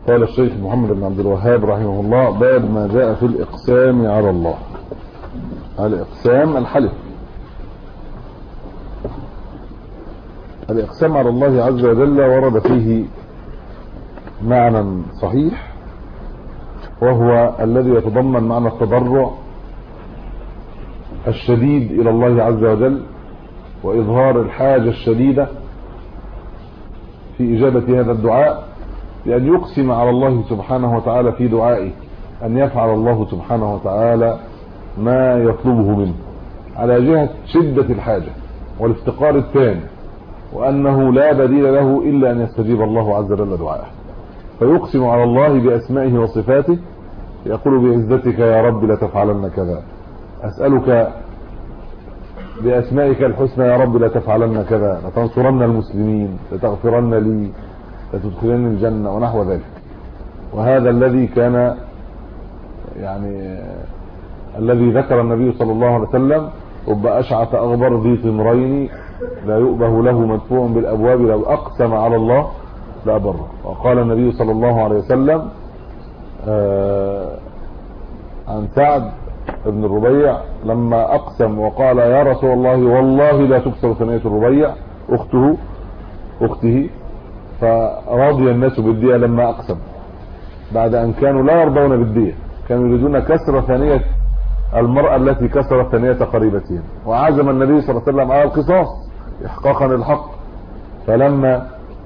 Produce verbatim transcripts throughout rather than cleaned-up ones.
قال الشيخ محمد بن عبد الوهاب رحمه الله: باب ما جاء في الإقسام على الله. الإقسام الحلف. الإقسام على الله عز وجل ورد فيه معنى صحيح، وهو الذي يتضمن معنى التضرع الشديد إلى الله عز وجل، وإظهار الحاجة الشديدة في إجابة هذا الدعاء، بأن يقسم على الله سبحانه وتعالى في دعائه أن يفعل الله سبحانه وتعالى ما يطلبه منه على جهة شدة الحاجة والافتقار التام، وأنه لا بديل له إلا أن يستجيب الله عز وجل دعائه. فيقسم على الله بأسمائه وصفاته، يقول: بعزتك يا رب لتفعلن كذا، أسألك بأسمائك الحسنى يا رب لتفعلن كذا، لتنصرن المسلمين، لتغفرن لي، لتدخلن الجنة، ونحو ذلك. وهذا الذي كان يعني الذي ذكر النبي صلى الله عليه وسلم: رب أشعث أغبر ذي طمرين لا يؤبه له مدفوع بالأبواب لو أقسم على الله لأبره. وقال النبي صلى الله عليه وسلم آه عن سعد ابن الربيع لما أقسم وقال: يا رسول الله والله لا تكسر ثنية الربيع أخته أخته فرضي الناس بالدية لما أقسم، بعد أن كانوا لا يرضون بالدية، كانوا يريدون كسر ثنية المرأة التي كسرت ثنية قريبتهم، وعزم النبي صلى الله عليه وسلم على القصاص إحقاقا للحق. فلما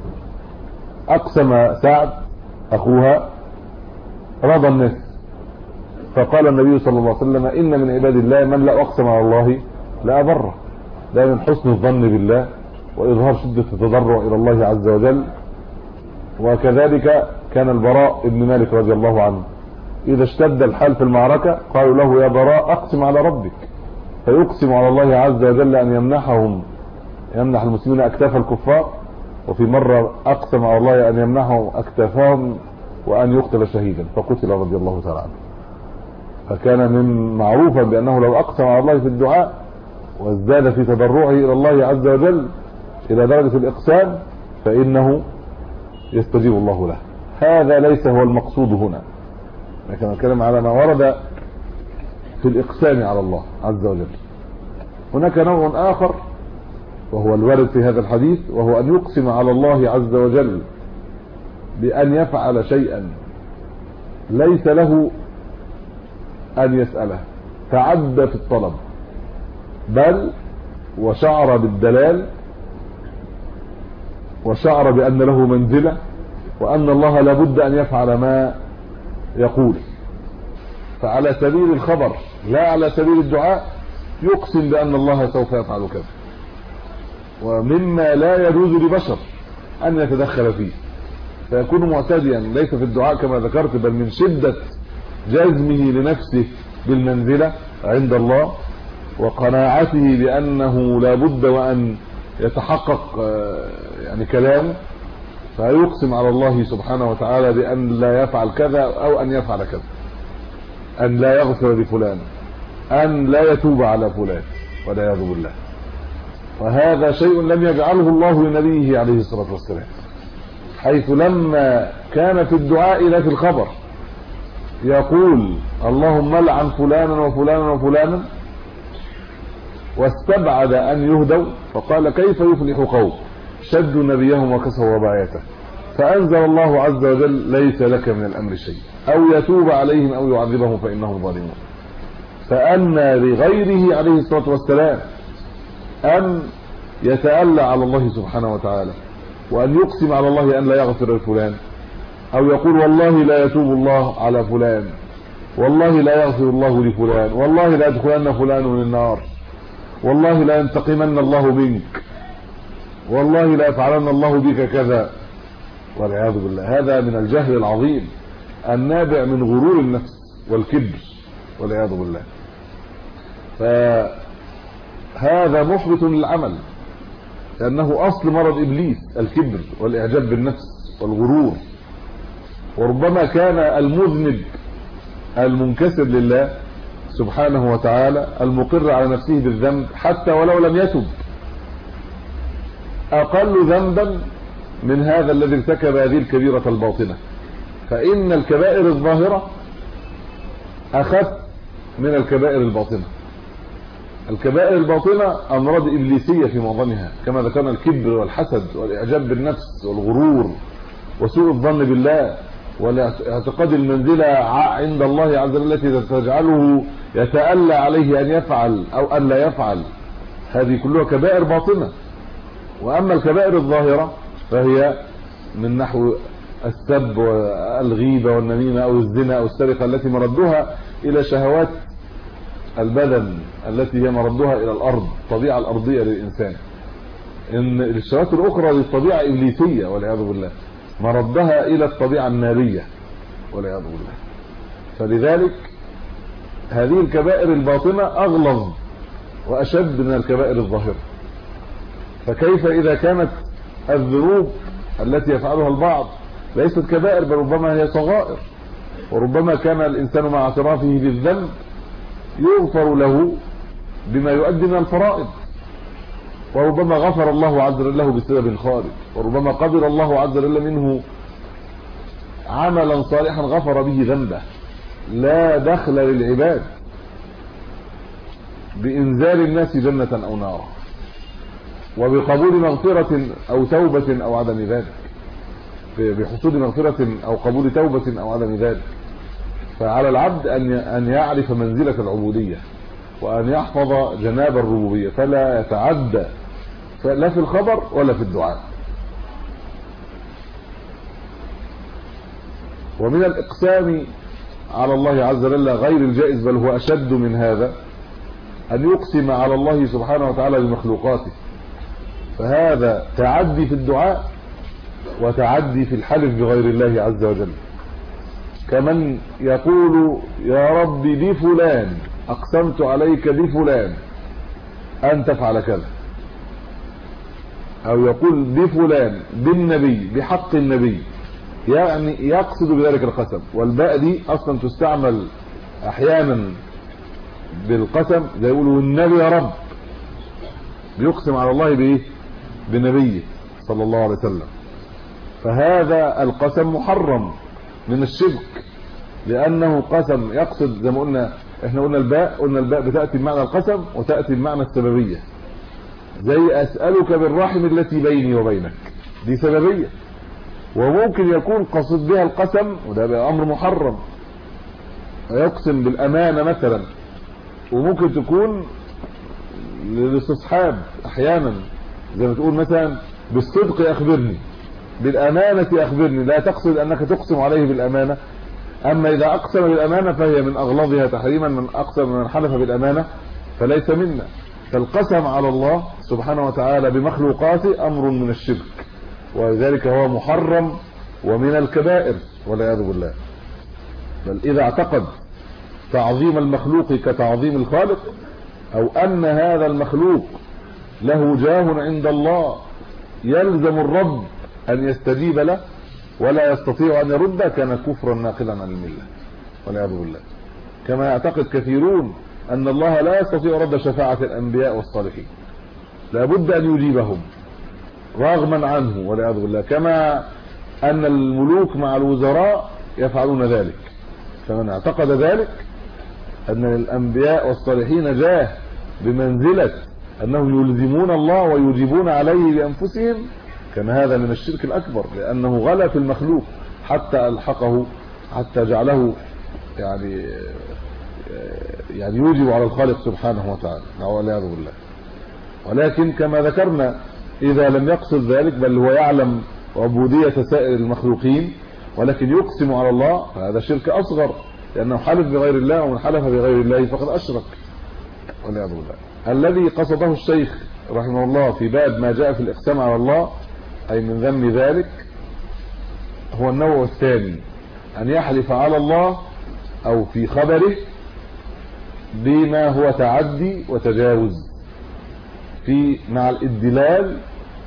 أقسم سعد أخوها رضى الناس، فقال النبي صلى الله عليه وسلم: إن من عباد الله من لا أقسم على الله لا أبره. ده من حسن الظن بالله وإظهار شدة التضرع إلى الله عز وجل. وكذلك كان البراء ابن مالك رضي الله عنه إذا اشتد الحال في المعركة قالوا له: يا براء أقسم على ربك، فيقسم على الله عز وجل أن يمنحهم يمنح المسلمين أكتاف الكفار، وفي مرة أقسم على الله أن يمنحهم أكتافهم وأن يقتل شهيدا فقتل رضي الله تعالى عنه. فكان من معروفا بأنه لو أقسم على الله في الدعاء وازداد في تضرعه إلى الله عز وجل إلى درجة الإقسام فإنه يستجيب الله له. هذا ليس هو المقصود هنا، لكن نتكلم على ما ورد في الإقسام على الله عز وجل. هناك نوع آخر وهو الوارد في هذا الحديث، وهو أن يقسم على الله عز وجل بأن يفعل شيئا ليس له أن يسأله، تعدى في الطلب، بل وشعر بالدلال وشعر بأن له منزلة، وأن الله لابد أن يفعل ما يقول، فعلى سبيل الخبر لا على سبيل الدعاء يقسم بأن الله سوف يفعل كذا، ومما لا يجوز لبشر أن يتدخل فيه، فيكون معتديا ليس في الدعاء كما ذكرت، بل من شدة جزمه لنفسه بالمنزلة عند الله وقناعته بأنه لابد وأن يتحقق يعني كلامه، فيقسم على الله سبحانه وتعالى بأن لا يفعل كذا أو أن يفعل كذا، أن لا يغفر لفلان، أن لا يتوب على فلان والعياذ بالله. وهذا شيء لم يجعله الله لنبيه عليه الصلاة والسلام، حيث لما كان في الدعاء لا في الخبر يقول: اللهم لعن فلانا وفلانا وفلانا، واستبعد أن يهدوا، فقال: كيف يفلح قوم شدوا نبيهم وكسروا رباعيته، فأنزل الله عز وجل: ليس لك من الأمر شيء، أو يتوب عليهم أو يعذبهم فإنهم ظالمون. فأن لغيره عليه الصلاة والسلام أن يتألى على الله سبحانه وتعالى، وأن يقسم على الله أن لا يغفر لفلان، أو يقول: والله لا يتوب الله على فلان، والله لا يغفر الله لفلان، والله لا يدخلن فلان من النار، والله لا ينتقمن الله منك، والله لا يفعلن الله بك كذا، والعياذ بالله. هذا من الجهل العظيم النابع من غرور النفس والكبر والعياذ بالله. فهذا محبط للعمل، لأنه أصل مرض إبليس الكبر والإعجاب بالنفس والغرور. وربما كان المذنب المنكسر لله سبحانه وتعالى المقر على نفسه بالذنب حتى ولو لم يتب أقل ذنبا من هذا الذي ارتكب هذه الكبيرة الباطنة، فإن الكبائر الظاهرة أخف من الكبائر الباطنة. الكبائر الباطنة أمراض إبليسية في معظمها، كما ذكرنا الكبر والحسد والإعجاب بالنفس والغرور وسوء الظن بالله والاعتقاد المنزلة عند الله عز وجل التي تجعله يتألى عليه أن يفعل أو أن لا يفعل. هذه كلها كبائر باطنة. وأما الكبائر الظاهرة فهي من نحو السب والغيبة والنميمة أو الزنا أو السرقة التي مردها إلى شهوات البدن التي هي مردها إلى الأرض، الطبيعة الأرضية للإنسان. إن الشهوات الأخرى للطبيعة إبليسية والعياذ بالله، مردها إلى الطبيعة النارية والعياذ بالله. فلذلك هذه الكبائر الباطنة أغلظ وأشد من الكبائر الظاهرة. فكيف إذا كانت الذنوب التي يفعلها البعض ليست كبائر بل ربما هي صغائر، وربما كان الإنسان مع اعترافه بالذنب يغفر له بما يؤدي من الفرائض، وربما غفر الله عز وجل له بسبب خارج، وربما قبل الله عز وجل منه عملا صالحا غفر به ذنبه. لا دخل للعباد بإنزال الناس جنة أو نارا، وبقبول مغفرة أو توبة أو عدم ذلك، بحصول مغفرة أو قبول توبة أو عدم ذلك. فعلى العبد أن يعرف منزلة العبودية وأن يحفظ جناب الربوبية، فلا يتعدى لا في الخبر ولا في الدعاء. ومن الإقسام على الله عز وجل غير الجائز بل هو أشد من هذا أن يقسم على الله سبحانه وتعالى بمخلوقاته، فهذا تعدي في الدعاء وتعدي في الحلف بغير الله عز وجل. كمن يقول يا رب بفلان أقسمت عليك بفلان أن تفعل كذا، أو يقول بفلان بالنبي بحق النبي، يعني يقصد بذلك القسم. والباء دي أصلا تستعمل أحيانا بالقسم، زي يقولوا النبي يا رب، بيقسم على الله بإيه؟ بنبيه صلى الله عليه وسلم. فهذا القسم محرم من الشرك، لأنه قسم يقصد زي ما قلنا احنا قلنا الباء قلنا الباء بتأتي بمعنى القسم وتأتي بمعنى السببية. زي أسألك بالرحم التي بيني وبينك، دي سببية، وممكن يكون قصد بها القسم وده بقى أمر محرم، يقسم بالأمانة مثلا، وممكن تكون للاستصحاب أحيانا، زي ما تقول مثلا بالصدق أخبرني، بالأمانة أخبرني، لا تقصد أنك تقسم عليه بالأمانة. أما إذا أقسم بالأمانة فهي من أغلظها تحريما، من أقسم من حلف بالأمانة فليس منا. فالقسم على الله سبحانه وتعالى بمخلوقاته أمر من الشرك، ولذلك هو محرم ومن الكبائر والعياذ بالله. بل إذا اعتقد تعظيم المخلوق كتعظيم الخالق، أو أن هذا المخلوق له جاه عند الله يلزم الرب أن يستجيب له ولا يستطيع أن يرد، كان كفرا ناقلا عن الملة والعياذ بالله. كما يعتقد كثيرون أن الله لا يستطيع رد شفاعة الأنبياء والصالحين، لابد أن يجيبهم رغما عنه والعياذ بالله، كما أن الملوك مع الوزراء يفعلون ذلك. فمن اعتقد ذلك أن الأنبياء والصالحين جاه بمنزلة أنه يلزمون الله ويجيبون عليه بأنفسهم، كان هذا من الشرك الأكبر، لأنه غلا في المخلوق حتى ألحقه، حتى جعله يعني يعني يوجب على الخالق سبحانه وتعالى والعياذ بالله. ولكن كما ذكرنا إذا لم يقصد ذلك بل هو يعلم عبودية سائر المخلوقين ولكن يقسم على الله، فهذا شرك أصغر، لأنه حلف بغير الله، ومن حلف بغير الله فقد أشرك والعياذ بالله. الذي قصده الشيخ رحمه الله في باب ما جاء في الإقسام على الله أي من ذم ذلك هو النوع الثاني، أن يحلف على الله أو في خبره بما هو تعدي وتجاوز في مع الإدلال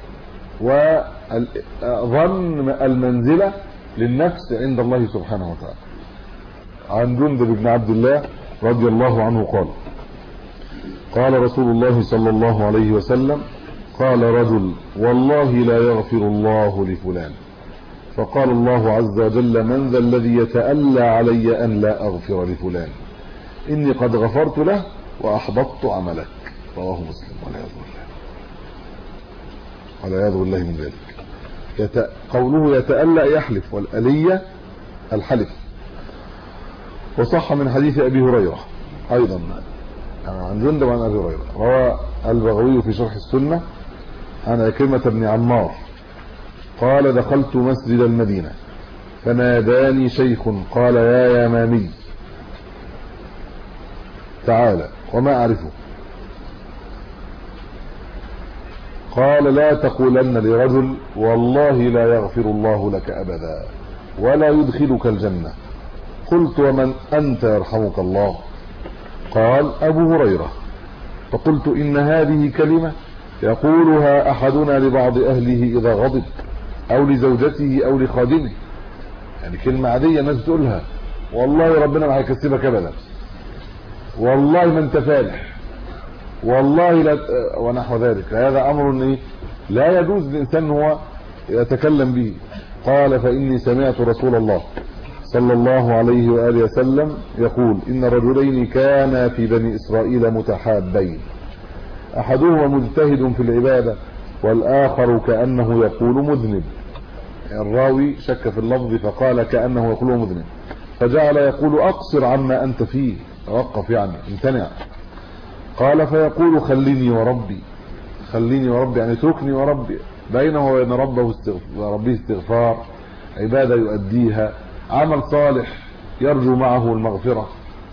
وظن المنزلة للنفس عند الله سبحانه وتعالى. عن جندب بن عبد الله رضي الله عنه قال: قال رسول الله صلى الله عليه وسلم: قال رجل: والله لا يغفر الله لفلان، فقال الله عز وجل من ذا الذي يتألى علي أن لا أغفر لفلان إني قد غفرت له وأحبطت عملك. رواه مسلم. والعياذ بالله والعياذ بالله من ذلك. يت... قوله يتألى يحلف، والألية الحلف. وصح من حديث أبي هريرة أيضا عن جندب عن أبي هريرة، روى البغوي في شرح السنة عن عكرمة بن عمار قال دخلت مسجد المدينة فناداني شيخ قال يا يمامي تعالى وما أعرفه، قال لا تقولن لرجل والله لا يغفر الله لك أبدا ولا يدخلك الجنة. قلت ومن أنت يرحمك الله؟ قال أبو هريرة. فقلت إن هذه كلمة يقولها أحدنا لبعض أهله إذا غضب أو لزوجته أو لخادمه، يعني كلمة عادية الناس بتقولها، والله ربنا ما هيكسبك أبدا، والله ما انت فالح، والله لا، ونحو ذلك. هذا أمر لا يجوز للإنسان هو يتكلم به. قال فإني سمعت رسول الله صلى الله عليه وآله وسلم يقول إن رجلين كانا في بني إسرائيل متحابين أحدهما مجتهد في العبادة والآخر كأنه يقول مذنب. الراوي شك في اللفظ فقال كأنه يقول مذنب، فجعل يقول أقصر عما أنت فيه، توقف يعني امتنع. قال فيقول خليني وربي، خليني وربي يعني اتركني وربي، بينه وبين ربه ربه استغفار، عبادة يؤديها، عمل صالح يرجو معه المغفرة.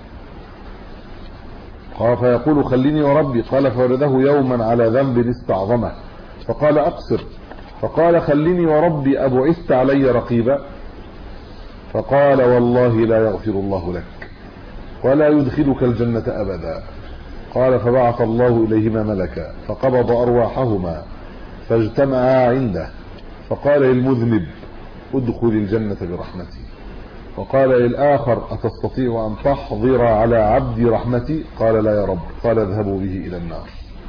قال فيقول خليني وربي، قال فورده يوما على ذنب استعظمه فقال أقصر، فقال خليني وربي أبعثت علي رقيبا؟ فقال والله لا يغفر الله لك ولا يدخلك الجنة أبدا. قال فبعث الله إليهما ملكا فقبض أرواحهما فاجتمعا عنده، فقال للمذنب ادخل الجنة برحمتي، وقال للآخر أتستطيع أن تحضر على عبدي رحمتي؟ قال لا يا رب. قال اذهبوا به إلى النار.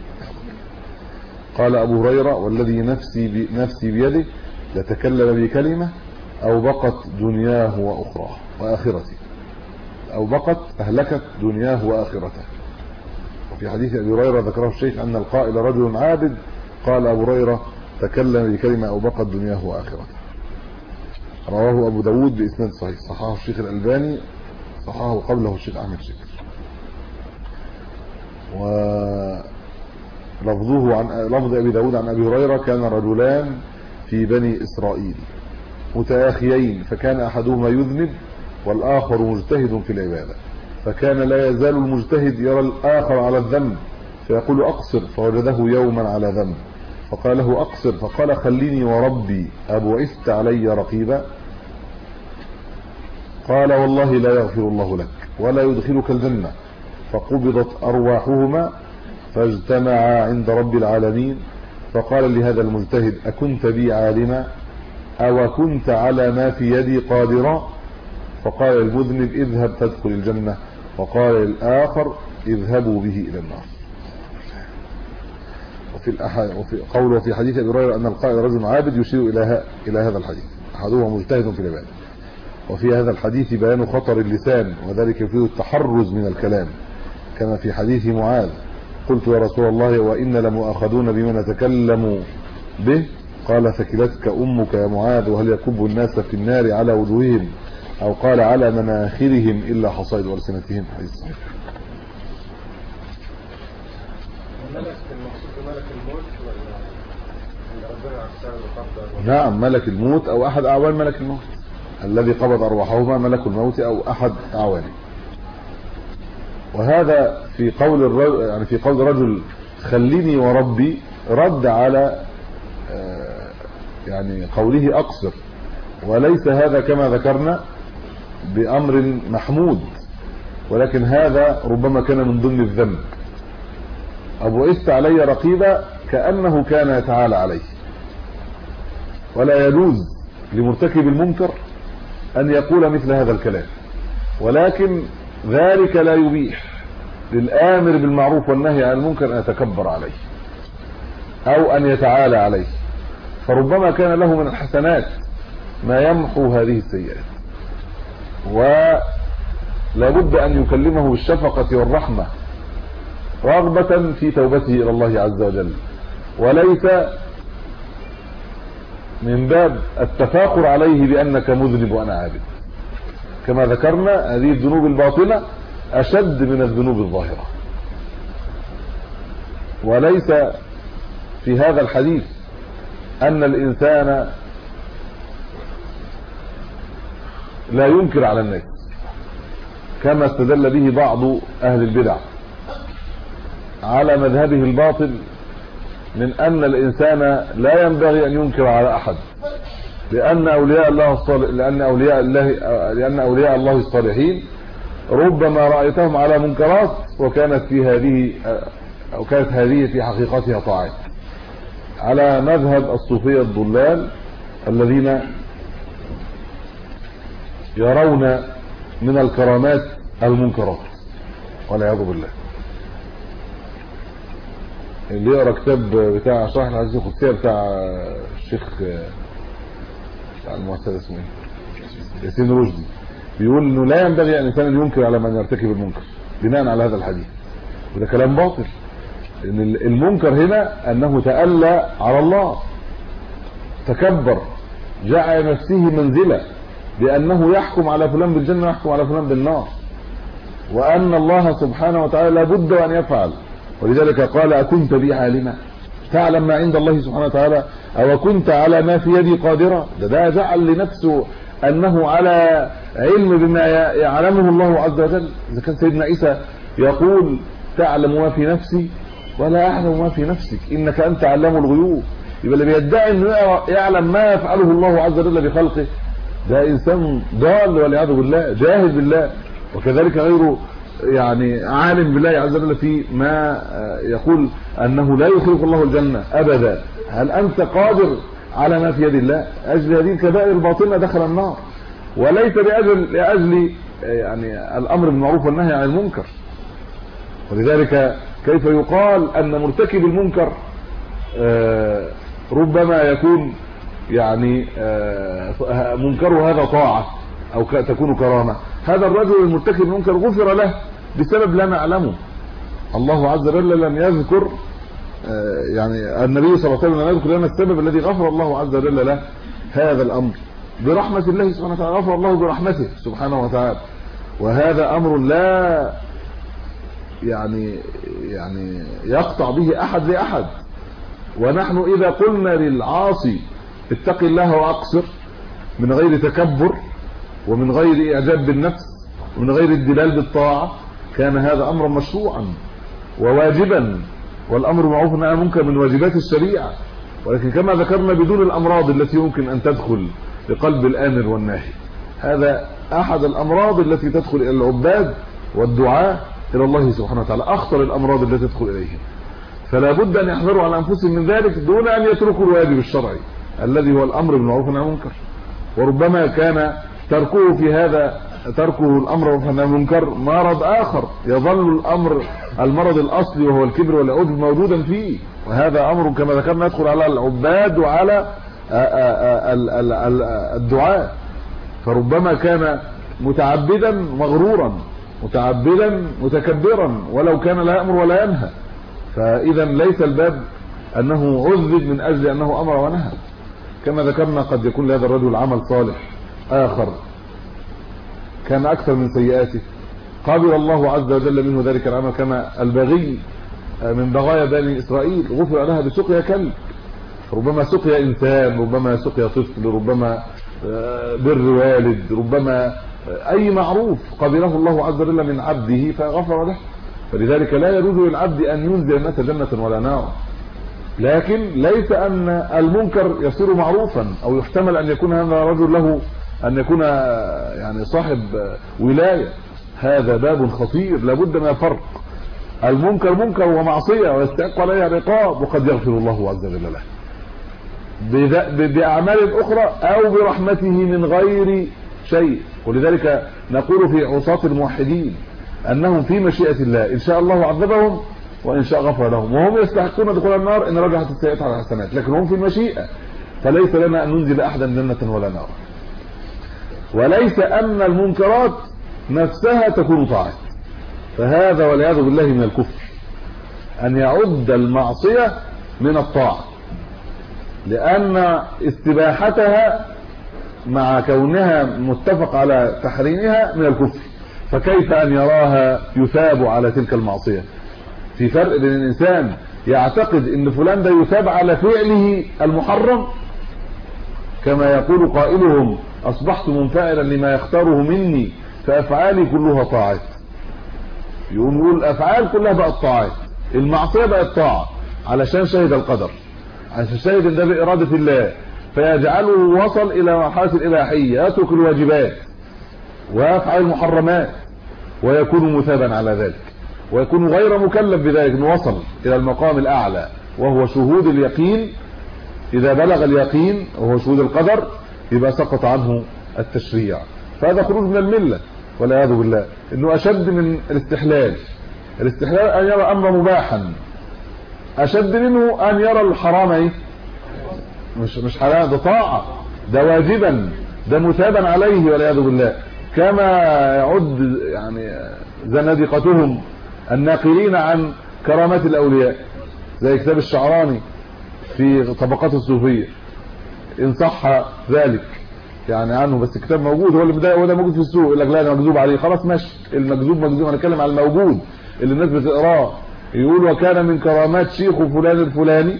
قال أبو هريرة والذي نفسي نفسي بيده لتكلم بكلمة أو بقت دنياه وأخراه وآخرته، أو بقت أهلكت دنياه وآخرته. وفي حديث أبي هريرة ذكره الشيخ أن القائل رجل عابد، قال أبو هريرة تكلم بكلمة أو بقت دنياه وآخرته. رواه أبو داود بإسناد صحيح، صححه الشيخ الألباني، صححه قبله الشيخ أحمد شكر. ولفظه عن لفظ أبي داود عن أبي هريرة كان رجلان في بني إسرائيل متآخيين، فكان أحدهما يذنب والآخر مجتهد في العبادة، فكان لا يزال المجتهد يرى الآخر على الذنب فيقول أقصر، فوجده يوما على ذنب فقال له أقصر، فقال خليني وربي أبعثت علي رقيبا؟ قال والله لا يغفر الله لك ولا يدخلك الجنة. فقبضت أرواحهما فاجتمعا عند رب العالمين، فقال لهذا المجتهد أكنت بي عالما أو كنت على ما في يدي قادرا؟ فقال المذنب اذهب تدخل الجنة، وقال الآخر اذهبوا به إلى النار. وفي الأحاديث وفي قوله في حديث أبي هريرة أن القائل رجل عابد يشير إلى إلى هذا الحديث، أحدهما مجتهد في العبادة. وفي هذا الحديث بيان خطر اللسان، وذلك يفيد التحرز من الكلام، كما في حديث معاذ قلت يا رسول الله وإن لمؤاخذون بما نتكلم به؟ قال ثكلتك أمك يا معاذ، وهل يكب الناس في النار على وجوههم أو قال على مناخرهم إلا حصائد ألسنتهم؟ حديث صحيح. ملك المقصود بملك الموت ولا ربنا عسى؟ نعم ملك الموت أو أحد أعوان ملك الموت، الذي قبض أرواحهما ملك الموت أو أحد أعوانه. وهذا في قول الرجل، يعني في قول رجل خليني وربي، رد على يعني قوله أقصر، وليس هذا كما ذكرنا بأمر محمود، ولكن هذا ربما كان من ضمن الذنب. أبعثت علي رقيبا كأنه كان يتعالى عليه، ولا يجوز لمرتكب المنكر أن يقول مثل هذا الكلام، ولكن ذلك لا يبيح للآمر بالمعروف والنهي عن المنكر أن يتكبر عليه أو أن يتعالى عليه. فربما كان له من الحسنات ما يمحو هذه السيئات، ولا بد أن يكلمه بالشفقة والرحمة رغبة في توبته إلى الله عز وجل، وليس من باب التفاخر عليه بأنك مذنب وأنا عابد. كما ذكرنا هذه الذنوب الباطنة أشد من الذنوب الظاهرة. وليس في هذا الحديث أن الإنسان لا ينكر على الناس كما استدل به بعض أهل البدع على مذهبه الباطل من أن الإنسان لا ينبغي أن ينكر على أحد، لأن أولياء الله الصالح لأن أولياء الله لأن أولياء الله الصالحين ربما رأيتهم على منكرات وكانت في هذه أو كانت هذه في حقيقتها طاعات، على مذهب الصوفية الضلال الذين يرون من الكرامات المنكرات والعياذ بالله. اللي يقرا كتاب بتاع شرح الحديث القدسي بتاع الشيخ بتاع المؤسسه اسمه ايه ياسين رشدي بيقول انه لا ينبغي ان الانسان ينكر على من يرتكب المنكر بناء على هذا الحديث، وده كلام باطل. ان المنكر هنا انه تألى على الله، تكبر، جعل نفسه منزله بانه يحكم على فلان بالجنه ويحكم على فلان بالنار، وان الله سبحانه وتعالى لابد ان يفعل. ولذلك قال أكنت بي عالما تعلم ما عند الله سبحانه وتعالى أو كنت على ما في يدي قادرا. ده, ده جعل لنفسه أنه على علم بما يعلمه الله عز وجل. إذا كان سيدنا عيسى يقول تعلم ما في نفسي ولا أعلم ما في نفسك إنك أنت علام الغيوب، يبقى اللي بيدعي أنه يعلم ما يفعله الله عز وجل بخلقه ده إنسان ضال والعياذ بالله، جاهل بالله. وكذلك غيره يعني عالم بالله عز وجل في ما يقول أنه لا يخلق الله الجنة أبدا. هل أنت قادر على ما في يد الله؟ أجل هذه الكبائر الباطنة دخل النار، وليس لأجل, لأجل يعني الأمر بالمعروف والنهي عن المنكر. ولذلك كيف يقال أن مرتكب المنكر ربما يكون يعني منكره هذا طاعة أو تكون كرامة؟ هذا الرجل المرتكب المنكر غفر له بسبب لا نعلمه. الله عز وجل لم يذكر يعني النبي صلى الله عليه وسلم لم يذكر لنا السبب الذي غفر الله عز وجل له هذا الأمر برحمة الله سبحانه وتعالى. غفر الله برحمته سبحانه وتعالى، وهذا أمر لا يعني يعني يقطع به أحد لأحد. ونحن إذا قلنا للعاصي اتق الله وأقصر من غير تكبر ومن غير إعجاب بالنفس ومن غير الدلال بالطاعة كان هذا أمرا مشروعا وواجبا، والأمر معروف والنهي عن المنكر من واجبات الشريعة. ولكن كما ذكرنا بدون الأمراض التي يمكن أن تدخل لقلب الآمر والناهي. هذا أحد الأمراض التي تدخل إلى العباد والدعاة إلى الله سبحانه وتعالى، أخطر الأمراض التي تدخل إليهم. فلا بد أن يحذروا على أنفسهم من ذلك دون أن يتركوا الواجب الشرعي الذي هو الأمر بالمعروف والنهي عن المنكر. وربما كان تركه في هذا تركه الأمر والنهي عن المنكر مرض آخر، يظل الأمر المرض الأصلي وهو الكبر والعجب موجودا فيه، وهذا أمر كما ذكرنا يدخل على العباد وعلى الدعاء. فربما كان متعبدا مغرورا، متعبدا متكبرا، ولو كان لا يأمر ولا ينهى. فإذا ليس الباب أنه عذب من أجل أنه أمر ونهى. كما ذكرنا قد يكون لهذا الرجل عمل صالح آخر كان أكثر من سيئاته، قبل الله عز وجل منه ذلك العمل، كما البغي من بغايا بني إسرائيل غفر لها بسقيا كلب. ربما سقيا إنسان، ربما سقيا طفل، ربما بر والد، ربما أي معروف قبله الله عز وجل من عبده فغفر له. فلذلك لا يجوز للعبد أن ينزل الناس جنة ولا نار، لكن ليس أن المنكر يصير معروفا أو يحتمل أن يكون هذا رجل له أن يكون يعني صاحب ولاية. هذا باب خطير لابد من فرق. المنكر منكر ومعصية ويستحق عليها عقاب، وقد يغفر الله عز وجل له بأعمال أخرى أو برحمته من غير شيء. ولذلك نقول في عصاة الموحدين أنهم في مشيئة الله، إن شاء الله عذبهم وإن شاء غفر لهم، وهم يستحقون دخول النار إن رجحت السيئات على الحسنات، لكن هم في المشيئة، فليس لنا أن ننزل أحدا جنة ولا نار. وليس أن المنكرات نفسها تكون طاعات. فهذا والعياذ بالله من الكفر أن يعد المعصية من الطاعة، لأن استباحتها مع كونها متفق على تحريمها من الكفر، فكيف أن يراها يثاب على تلك المعصية؟ في فرق بين الإنسان يعتقد أن فلان ده يثاب على فعله المحرم، كما يقول قائلهم أصبحت منفعلا لما يختاره مني فأفعالي كلها طاعات. يقول الأفعال كلها بقت طاعات، المعصية بقت طاعة علشان شهد القدر، عشان شهد ده بإرادة الله، فيجعله وصل إلى مرحلة الإباحية، يترك الواجبات ويفعل المحرمات ويكون مثابا على ذلك، ويكون غير مكلف بذلك، انه وصل إلى المقام الأعلى وهو شهود اليقين. إذا بلغ اليقين وهو شهود القدر يبقى سقط عنه التشريع، فهذا خروج من الملة والعياذ بالله. انه اشد من الاستحلال. الاستحلال ان يرى امر مباحا، اشد منه ان يرى الحرام ايه مش مش حلال، ده طاعه، ده واجبا، ده مثابا عليه والعياذ بالله. كما يعد يعني زنادقتهم الناقلين عن كرامات الاولياء، زي كتاب الشعراني في طبقات الصوفيه ان صح ذلك يعني عنه، بس الكتاب موجود، هو اللي بدأ هو ده موجود في السوق، يقول لك لا ده مكذوب عليه، خلاص ماشي، المكذوب مكذوب، انا اتكلم على الموجود اللي الناس بتقراه. يقول وكان من كرامات شيخ فلان الفلاني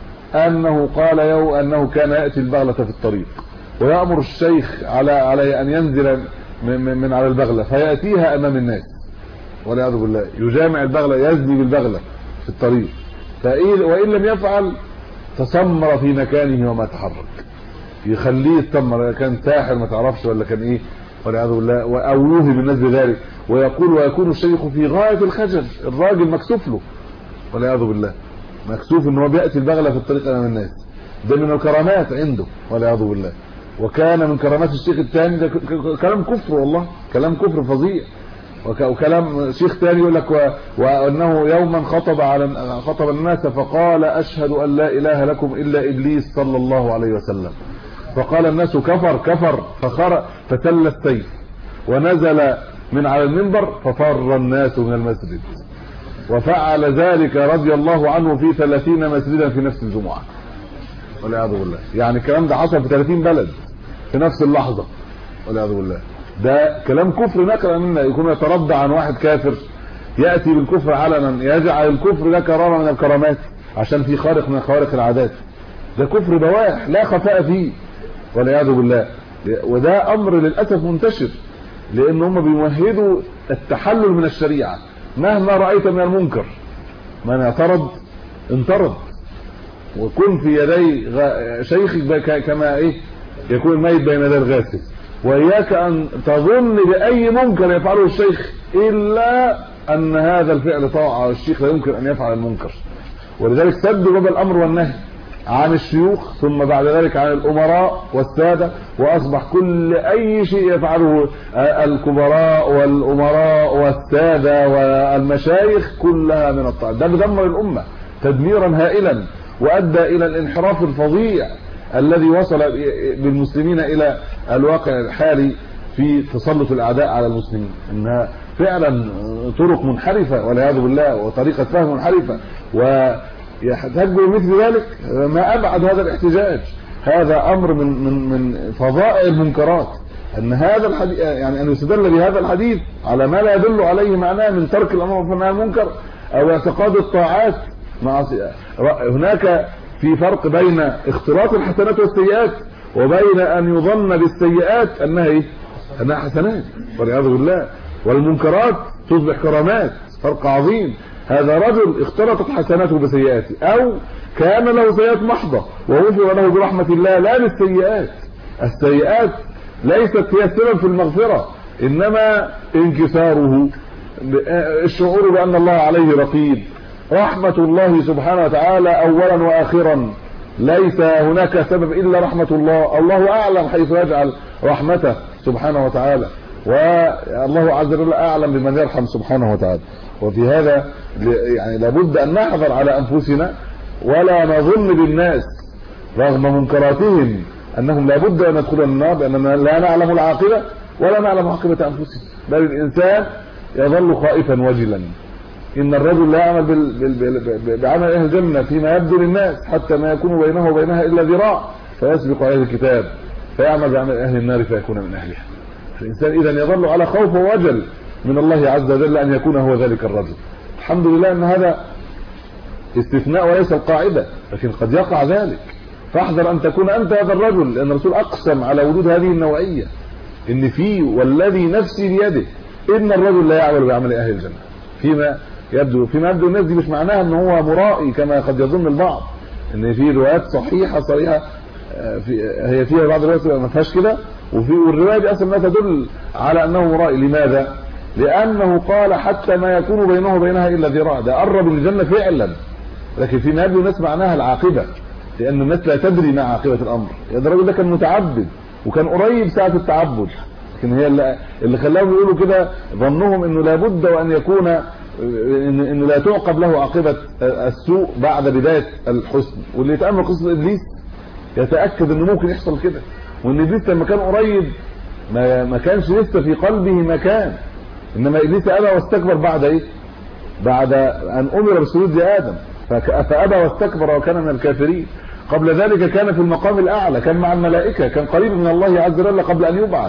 انه قال يو انه كان ياتي البغله في الطريق ويأمر الشيخ على عليه ان ينزل من, من على البغله فياتيها امام الناس والعياذ بالله، يجامع البغله، يزني بالبغله في الطريق، وان لم يفعل تسمر في مكانه وما تحرك، يخليه يتمر، كان ساحر ما تعرفش ولا كان ايه والعياذ بالله، او يوهم الناس بذلك. ويقول ويكون الشيخ في غايه الخجل، الراجل مكسوف له والعياذ بالله، مكسوف ان هو بياتي البغله في الطريق امام الناس، ده من الكرامات عنده والعياذ بالله. وكان من كرامات الشيخ الثاني، ده كلام كفر والله، كلام كفر فظيع. وكلام شيخ ثاني يقول لك وانه يوما خطب على خطب الناس فقال اشهد ان لا اله لكم الا ابليس صلى الله عليه وسلم، فقال الناس كفر كفر، فخرج فتل السيف ونزل من على المنبر ففر الناس من المسجد، وفعل ذلك رضي الله عنه في ثلاثين مسجدا في نفس الجمعة والعياذ بالله. يعني الكلام ده حصل في ثلاثين بلد في نفس اللحظة والعياذ بالله. ده كلام كفر نقل منا، يكون يترضى عن واحد كافر يأتي بالكفر علنا، يجعل الكفر ده كرامة من الكرامات عشان في خارق من خوارق العادات، ده كفر بواح لا خفاء فيه والعياذ بالله. وده امر للاسف منتشر، لان هم بيمهدوا التحلل من الشريعه. مهما رايت من المنكر من اعترض انطرد، وكن في يدي شيخك كما ايه يكون الميت بين يدي الغاسل. واياك ان تظن باي منكر يفعله الشيخ الا ان هذا الفعل طاعه، والشيخ لا يمكن ان يفعل المنكر. ولذلك سدوا باب الامر والنهي عن الشيوخ، ثم بعد ذلك عن الامراء والساده، واصبح كل اي شيء يفعله الكبراء والامراء والساده والمشايخ كلها من الطاعه. ده بدمر الامه تدميرا هائلا، وادى الى الانحراف الفظيع الذي وصل بالمسلمين الى الواقع الحالي في تسلط الاعداء على المسلمين، انها فعلا طرق منحرفه والعياذ بالله، وطريقه فهم منحرفه، و يحتاجوا مثل ذلك. ما ابعد هذا الاحتجاج، هذا امر من من من فظائع المنكرات، ان هذا الحديث يعني ان يستدل بهذا الحديث على ما لا يدل عليه معناه من ترك الامر والنهي عن المنكر او اعتقاد الطاعات مع هناك في فرق بين اختلاط الحسنات والسيئات وبين ان يظن بالسيئات انها ايه انها حسنات والعياذ بالله، والمنكرات تصبح كرامات، فرق عظيم. هذا رجل اختلطت حسناته بسيئاته، او كان له سيئات محضة وغفر له برحمة الله لا بالسيئات. السيئات ليست هي السبب في المغفرة، انما انكساره، الشعور بان الله عليه رقيب، رحمة الله سبحانه وتعالى اولا واخرا، ليس هناك سبب الا رحمة الله، الله اعلم حيث يجعل رحمته سبحانه وتعالى، والله عز وجل اعلم بمن يرحم سبحانه وتعالى. وفي هذا يعني لابد ان نحذر على انفسنا، ولا نظن بالناس رغم منكراتهم انهم لا بد ان يدخلوا النار لاننا لا نعلم العاقبه ولا نعلم عاقبه انفسهم، بل الانسان يظل خائفا وجلا. ان الرجل لا يعمل بعمل اهل الجنه فيما يبدو للناس حتى ما يكون بينه وبينها الا ذراع فيسبق عليه الكتاب فيعمل بعمل اهل النار فيكون من اهلها. الانسان اذا يظل على خوف ووجل من الله عز وجل ان يكون هو ذلك الرجل. الحمد لله ان هذا استثناء وليس القاعده، لكن قد يقع ذلك، فاحذر ان تكون انت هذا الرجل، لان الرسول اقسم على وجود هذه النوعيه ان في والذي نفسي بيده ان الرجل لا يعمل بعمل اهل الجنه فيما يبدو فيما يبدو الناس. دي مش معناها ان هو مرائي كما قد يظن البعض، ان في روايات صحيحه صريحه في هي فيها بعض الروايات ما فيهاش كده، وفي الروايه دي اصلا لا تدل على انه مرائي. لماذا؟ لانه قال حتى ما يكون بينه وبينها الا ذراع، ده قرب الجنه فعلا، لكن فيما يبدو الناس معناها العاقبه، لان الناس لا تدري ما عاقبه الامر. يعني الراجل ده كان متعبد وكان قريب ساعه التعبد، لكن هي اللي خلاهم يقولوا كده ظنهم انه لابد وان يكون انه لا تعقب له عاقبه السوء بعد بدايه الحسن. واللي يتامل قصه ابليس يتاكد انه ممكن يحصل كده، وان ابليس لما كان قريب ما ما كانش لسه في قلبه مكان، انما ابليس ابى واستكبر بعد ايه؟ بعد ان امر بسجود لادم فابى واستكبر وكان من الكافرين. قبل ذلك كان في المقام الاعلى، كان مع الملائكه، كان قريب من الله عز وجل قبل ان يبعث.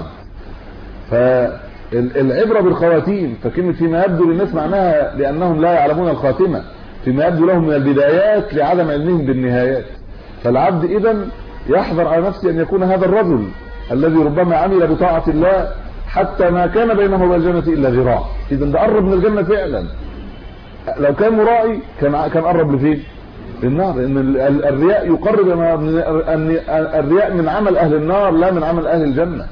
فالعبره بالخواتيم، فكلمه فيما يبدو للناس معناها لانهم لا يعلمون الخاتمه، فيما يبدو لهم من البدايات لعدم علمهم بالنهايات. فالعبد اذا يحذر على نفسه ان يكون هذا الرجل الذي ربما عمل بطاعه الله حتى ما كان بينه وبين الجنه الا ذراع. اذا ده قرب من الجنه فعلا. لو كان مرائي كان كان قرب لفين؟ للنار، لان الرياء يقرب ان الرياء من عمل اهل النار لا من عمل اهل الجنه.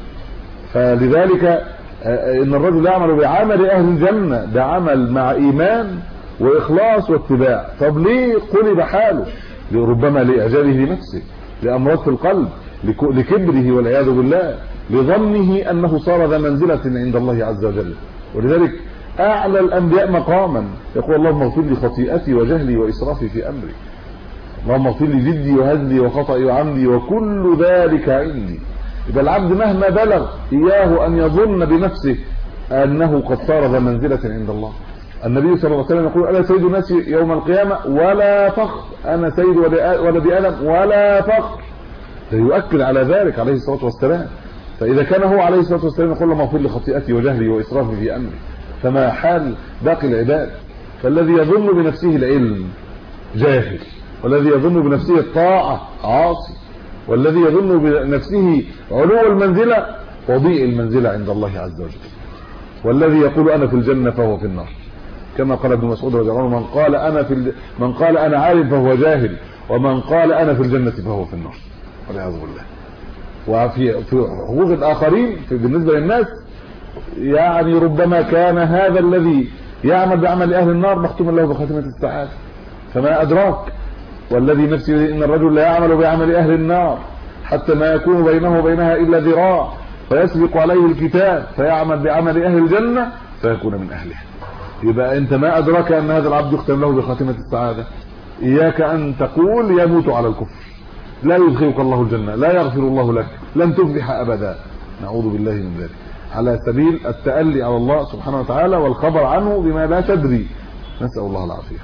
فلذلك ان الرجل يعمل بعمل اهل الجنه، ده عمل مع ايمان واخلاص واتباع. طب ليه قلب حاله؟ ربما لاعجابه لنفسه، لامراض في القلب، لكبره والعياذ بالله، لظنه انه صار ذا منزله عند الله عز وجل. ولذلك اعلى الانبياء مقاما يقول اللهم اغفر لي خطيئتي وجهلي واسرافي في امري، اللهم اغفر لي جدي وهزلي وخطئي وعمدي وكل ذلك عندي. يبقى العبد مهما بلغ اياه ان يظن بنفسه انه قد صار ذا منزله عند الله. النبي صلى الله عليه وسلم يقول انا سيد الناس يوم القيامه ولا فخر، انا سيد ولد ادم ولا فخر، يؤكد على ذلك عليه الصلاه والسلام. فاذا كان هو عليه الصلاه والسلام يقول اللهم اغفر لي خطيئتي وجهلي واسرافي في امري، فما حال باقي العباد؟ فالذي يظن بنفسه العلم جاهل، والذي يظن بنفسه الطاعه عاصي، والذي يظن بنفسه علو المنزله وضيء المنزله عند الله عز وجل، والذي يقول انا في الجنه فهو في النار، كما قال ابن مسعود رضي الله عنه من قال انا في من قال انا عالم فهو جاهل، ومن قال انا في الجنه فهو في النار والعياذ بالله. وفي في حقوق الاخرين بالنسبه للناس، يعني ربما كان هذا الذي يعمل بعمل اهل النار مختوما له بخاتمه السعاده، فما ادراك. والذي نفسي ان الرجل لا يعمل بعمل اهل النار حتى ما يكون بينه وبينها الا ذراع فيسبق عليه الكتاب فيعمل بعمل اهل الجنه فيكون من اهلها. يبقى انت ما ادراك ان هذا العبد يختم له بخاتمه السعاده. اياك ان تقول يموت على الكفر، لا يدخلك الله الجنه، لا يغفر الله لك، لن تفلح ابدا، نعوذ بالله من ذلك، على سبيل التألي على الله سبحانه وتعالى والخبر عنه بما لا تدري، نسأل الله العافية.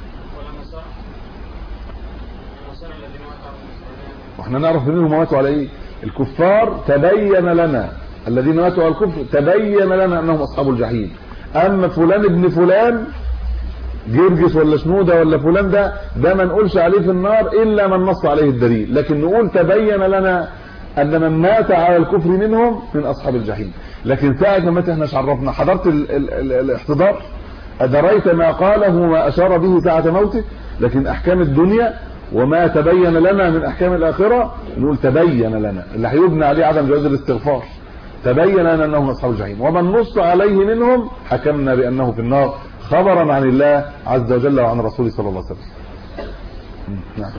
واحنا نعرف منهم ماتوا على ايه؟ الكفار تبين لنا، الذين ماتوا على الكفر تبين لنا انهم اصحاب الجحيم. اما فلان ابن فلان جرجس ولا شنوده ولا فلان ده ده ما نقولش عليه في النار الا من نص عليه الدليل، لكن نقول تبين لنا ان من مات على الكفر منهم من اصحاب الجحيم. لكن ساعه ما مات احنا عرفنا حضرت ال ال ال الاحتضار، ادريت ما قاله وما اشار به ساعه موته. لكن احكام الدنيا وما تبين لنا من احكام الاخره نقول تبين لنا، اللي هيبنى عليه عدم جواز الاستغفار، تبين لنا انهم اصحاب الجحيم. ومن نص عليه منهم حكمنا بانه في النار خبرا عن الله عز وجل وعن رسوله صلى الله عليه وسلم. نعم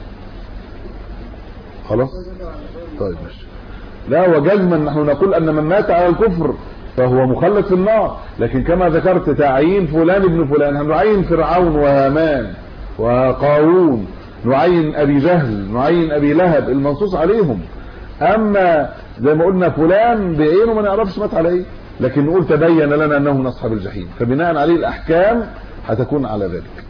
خلاص طيب ماشي. لا وجزما نحن نقول ان من مات على الكفر فهو مخلد في النار، لكن كما ذكرت تعيين فلان ابن فلان، هنعين فرعون وهامان وقارون، نعين ابي جهل، نعين ابي لهب المنصوص عليهم، اما زي ما قلنا فلان بعينه ما نعرفش مات على ايه، لكن نقول تبين لنا انه من اصحاب الجحيم، فبناء عليه الاحكام هتكون على ذلك.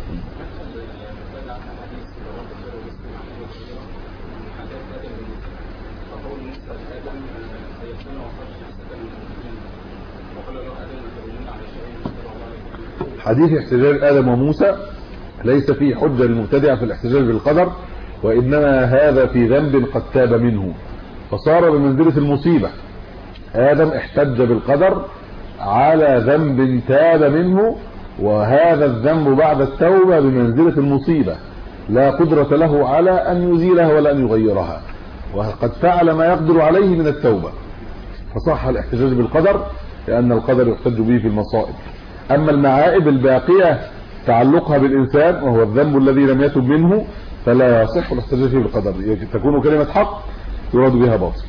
حديث احتجاج آدم وموسى ليس فيه حجة للمبتدع في الاحتجاج بالقدر، وإنما هذا في ذنب قد تاب منه فصار بمنزلة المصيبة. آدم احتج بالقدر على ذنب تاب منه، وهذا الذنب بعد التوبة بمنزلة المصيبة لا قدرة له على أن يزيلها ولا أن يغيرها، وقد فعل ما يقدر عليه من التوبة، فصح الاحتجاج بالقدر لأن القدر يحتج به في المصائب. أما المعائب الباقية تعلقها بالإنسان وهو الذنب الذي لم يتب منه فلا يصح الاحتجاج فيه بالقدر، تكون كلمة حق يراد بها باطل.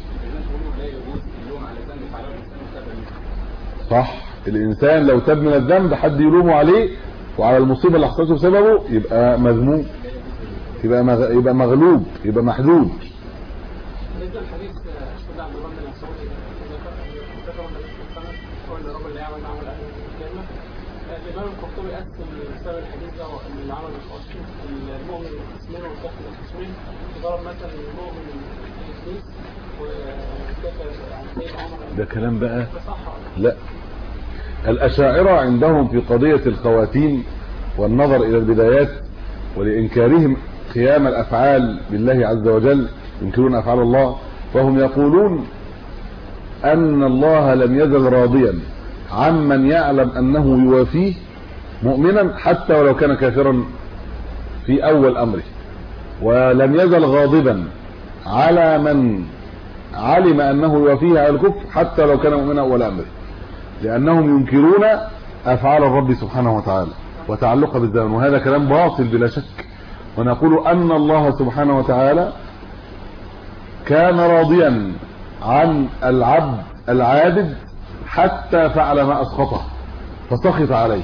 صح، الإنسان لو تاب من الذنب حد يلومه عليه وعلى المصيبة اللي حصلته بسببه يبقى مذموم، يبقى مغ... يبقى مغلوب، يبقى محدود. الإمام القرطبي قسم سبب الحديث ده ان العمل الخاصين المؤمن القسمين والكافر القسمين، ضرب مثلا المؤمن الابليس والكافر عن سيد عمر. ده كلام بقى لا، الأشاعرة عندهم في قضية الخواتيم والنظر إلى البدايات ولإنكارهم قيام الأفعال بالله عز وجل، ينكرون أفعال الله، وهم يقولون أن الله لم يزل راضيا عمن يعلم أنه يوافيه مؤمنا حتى ولو كان كافرا في أول أمره، ولم يزل غاضبا على من علم أنه يوافيه على الكفر حتى لو كان مؤمنا أول أمره، لأنهم ينكرون أفعال الرب سبحانه وتعالى وتعلقها بالزمن، وهذا كلام باطل بلا شك. ونقول أن الله سبحانه وتعالى كان راضيا عن العبد العابد حتى فعل ما أسخطه فسخط عليه،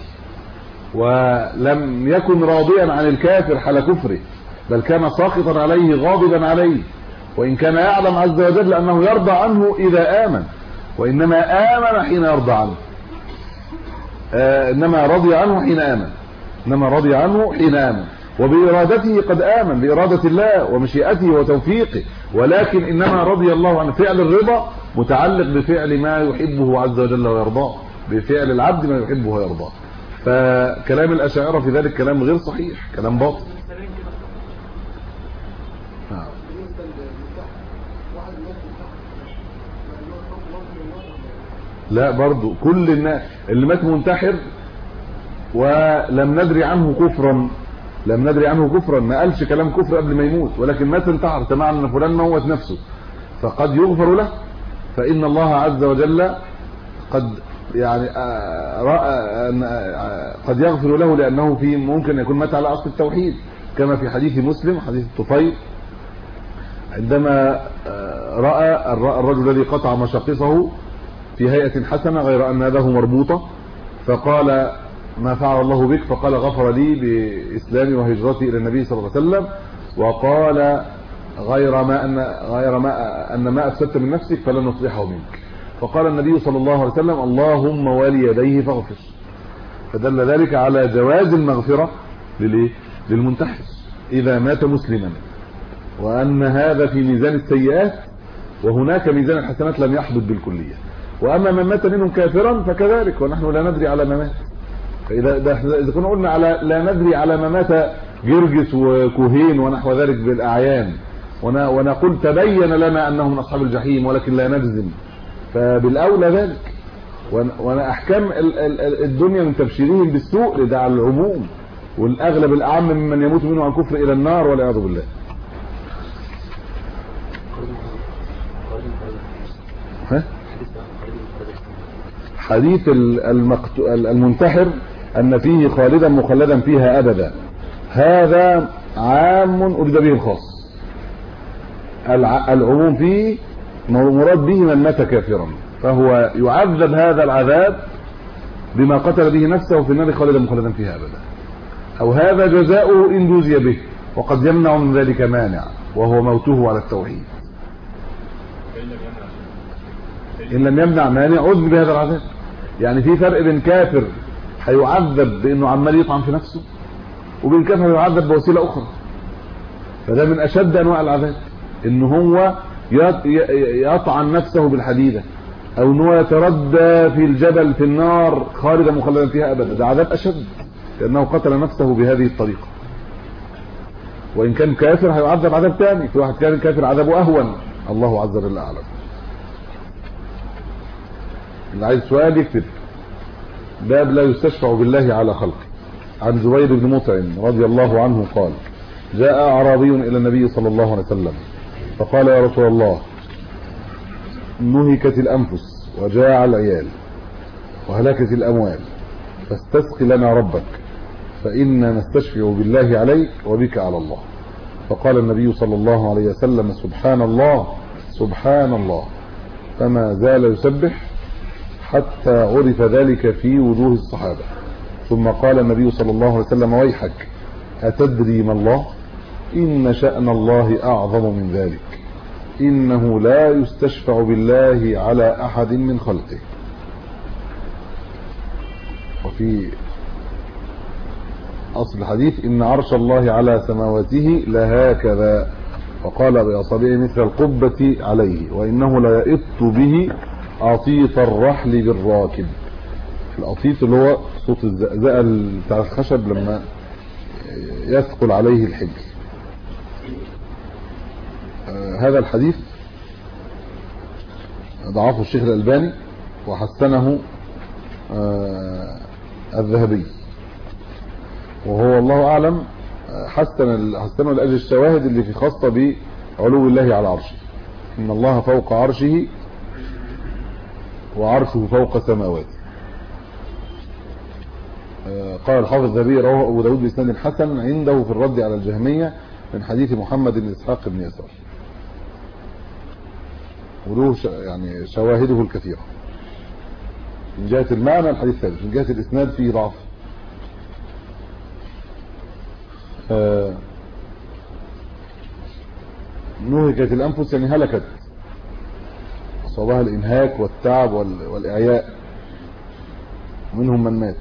ولم يكن راضيا عن الكافر حال كفره، بل كان ساخطا عليه غاضبا عليه، وإن كان يعلم عز وجل أنه يرضى عنه إذا آمن، وإنما آمن حين يرضى عنه، آه إنما رضي عنه حين آمن، إنما رضي عنه حين آمن، وبإرادته قد آمن بإرادة الله ومشيئته وتوفيقه، ولكن إنما رضي الله عن فعل الرضا متعلق بفعل ما يحبه عز وجل ويرضاه، بفعل العبد ما يحبه ويرضاه. فكلام الأشاعرة في ذلك كلام غير صحيح، كلام باطل. لا برضو كل الناس اللي مات منتحر ولم ندري عنه كفرا، لم ندري عنه كفرا، ما قالش كلام كفر قبل ما يموت، ولكن مات انتحر، سمع ان فلان موت نفسه، فقد يغفر له، فإن الله عز وجل قد يعني رأى قد يغفر له، لأنه في ممكن يكون مات على أصل التوحيد، كما في حديث مسلم حديث الطفيل عندما رأى الرجل الذي قطع مشاقصه في هيئة حسنة غير أن يده مربوطة، فقال ما فعل الله بك؟ فقال غفر لي بإسلامي وهجرتي إلى النبي صلى الله عليه وسلم، وقال غير ما أن غير ما أن ما أفسدت من نفسك فلن نصلحه منك. فقال النبي صلى الله عليه وسلم اللهم والي يديه فاغفر. فدل ذلك على جواز المغفرة للمنتحر إذا مات مسلما، وأن هذا في ميزان السيئات، وهناك ميزان الحسنات لم يحدث بالكلية. وأما من مات منهم كافرا فكذلك، ونحن لا ندري على ما مات. فإذا إذا كنا قلنا على لا ندري على ما مات جرجس وكوهين ونحو ذلك بالأعيان، ونقول تبين لنا أنهم من أصحاب الجحيم ولكن لا نجزم، فبالأولى ذلك. وأنا أحكام الدنيا من تبشيرهم بالسوء لدى على العموم، والأغلب الأعم ممن يموت منه عن كفر إلى النار والعياذ بالله. ها؟ حديث المنتحر أن فيه خالدا مخلدا فيها أبدا، هذا عام أريد به الخاص، العموم فيه مراد به من مات كافرا، فهو يعذب هذا العذاب بما قتل به نفسه في النار خالدا مخلدا فيها أبدا، أو هذا جزاؤه إن جزي به، وقد يمنع من ذلك مانع وهو موته على التوحيد. إن لم يمنع مانع عذب بهذا العذاب. يعني في فرق بين كافر هيعذب بأنه عمال يطعن في نفسه وبين كافر هيعذب بوسيلة أخرى. فده من أشد أنواع العذاب، إن هو يطعن نفسه بالحديدة أو إن هو يتردى في الجبل في النار خالدا مخلدا فيها أبدا. ده عذاب أشد لأنه قتل نفسه بهذه الطريقة. وإن كان كافر هيعذب عذاب ثاني، في واحد كان كافر عذابه أهون، الله عز وجل أعلم. اللي عايز سؤال يكتب. باب لا يستشفع بالله على خلقه. عن زبير بن مطعم رضي الله عنه قال: جاء أعرابي إلى النبي صلى الله عليه وسلم فقال: يا رسول الله، نهكت الأنفس وجاع العيال وهلكت الأموال، فاستسق لنا ربك فإنا نستشفع بالله عليك وبك على الله. فقال النبي صلى الله عليه وسلم: سبحان الله سبحان الله، فما زال يسبح حتى عرف ذلك في وجوه الصحابة. ثم قال النبي صلى الله عليه وسلم: ويحك، أتدري ما الله؟ إن شأن الله أعظم من ذلك، إنه لا يستشفع بالله على أحد من خلقه. وفي أصل الحديث: إن عرش الله على سماواته لهكذا، وقال بأصابعه مثل القبة عليه، وإنه لا يئط به أطيط الرحل بالراكب. الأطيط اللي هو صوت الزقزقة بتاع الخشب لما يثقل عليه الحجر. آه هذا الحديث ضعفه الشيخ الألباني وحسنه آه الذهبي، وهو الله أعلم حسن حسنه لأجل الشواهد اللي في خاصة بعلو الله على عرشه. إن الله فوق عرشه وعرشه فوق سماواته. قال الحافظ الذهبي: رواه أبو داود بإسناد حسن عنده في الرد على الجهمية من حديث محمد بن إسحاق بن يسار، وله يعني شواهده الكثيرة. من جهة المعنى الحديث ثابت، من جهة الإسناد فيه ضعف. آه نهكت الأنفس يعني هلكت، أصابها الإنهاك والتعب والإعياء، منهم من مات.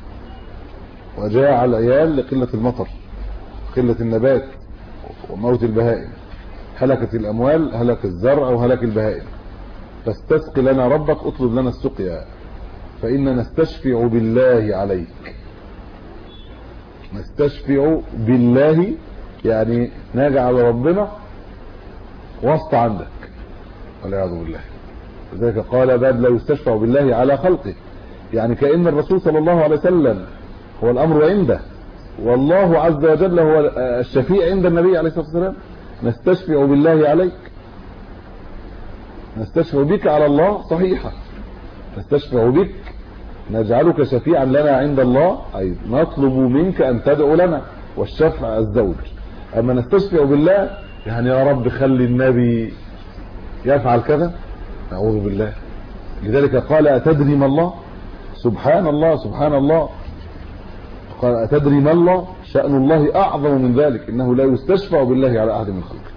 وجاء العيال لقلة المطر، قلة النبات وموت البهائم. هلكت الأموال، هلك الزرع وهلك البهائم. فاستسق لنا ربك، اطلب لنا السقيا، فإننا نستشفع بالله عليك. نستشفع بالله يعني نجعل ربنا واسطة عندك، والعياذ بالله. لذلك قال: باب لا يستشفع بالله على خلقه، يعني كأن الرسول صلى الله عليه وسلم هو الأمر عنده، والله عز وجل هو الشفيع عند النبي عليه الصلاة والسلام. نستشفع بالله عليك، نستشفع بك على الله صحيحة، نستشفع بك نجعلك شفيعا لنا عند الله، أي نطلب منك أن تدعو لنا، والشفع الزوج. أما نستشفع بالله يعني يا رب خلي النبي يفعل كذا، نعوذ بالله. لذلك قال: أتدري ما الله؟ سبحان الله سبحان الله. قال: أتدري ما الله؟ شأن الله أعظم من ذلك، إنه لا يستشفع بالله على أحد من خلقه.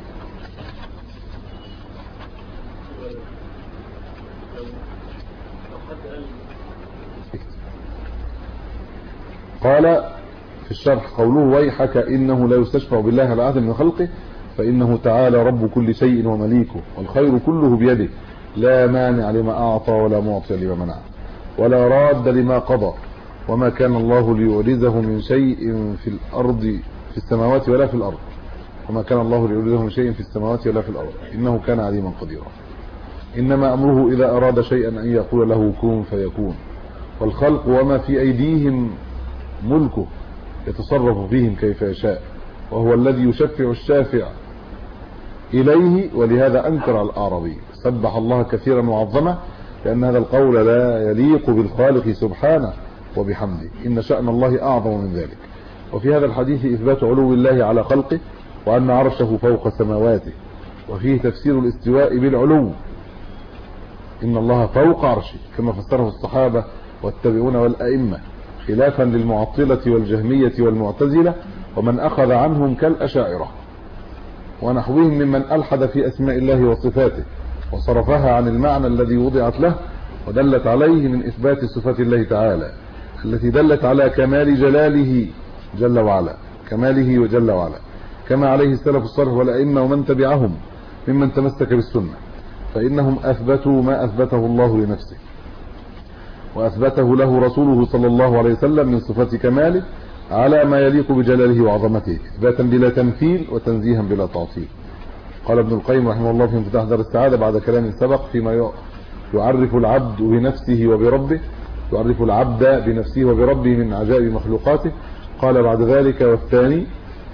قال في الشرح: قوله ويحك إنه لا يستشفع بالله على أحد من خلقه، فإنه تعالى رب كل شيء ومليكه، والخير كله بيده، لا مانع لما أعطى ولا معطي لما منع، ولا راد لما قضى، وما كان الله ليعجزه من شيء في الأرض في السماوات ولا في الأرض، وما كان الله ليعجزه من شيء في السماوات ولا في الأرض، إنه كان عليما قديرا. إنما أمره إذا أراد شيئا أن يقول له كن فيكون. والخلق وما في أيديهم ملكه، يتصرف فيهم كيف يشاء، وهو الذي يشفع الشافع إليه. ولهذا أنكر الأعرابي، سبح الله كثيرا وعظمه، لأن هذا القول لا يليق بالخالق سبحانه وبحمده، إن شأن الله أعظم من ذلك. وفي هذا الحديث إثبات علو الله على خلقه، وأن عرشه فوق سماواته، وفيه تفسير الاستواء بالعلو، إن الله فوق عرشه، كما فسره الصحابة والتابعون والأئمة، خلافا للمعطلة والجهمية والمعتزلة ومن أخذ عنهم كالأشاعرة ونحوهم ممن ألحد في أسماء الله وصفاته وصرفها عن المعنى الذي وضعت له ودلت عليه من إثبات صفات الله تعالى التي دلت على كمال جلاله جل وعلا، كماله وجل وعلا، كما عليه السلف الصالح والأئمة ومن تبعهم ممن تمسك بالسنة، فإنهم أثبتوا ما أثبته الله لنفسه وأثبته له رسوله صلى الله عليه وسلم من صفات كماله على ما يليق بجلاله وعظمته، إثباتا بلا تمثيل وتنزيها بلا تعطيل. قال ابن القيم رحمه الله في مفتاح دار السعادة بعد كلام سبق فيما يعرف العبد بنفسه وبربه، يعرف العبد بنفسه وبربه من عجائب مخلوقاته، قال بعد ذلك والثاني،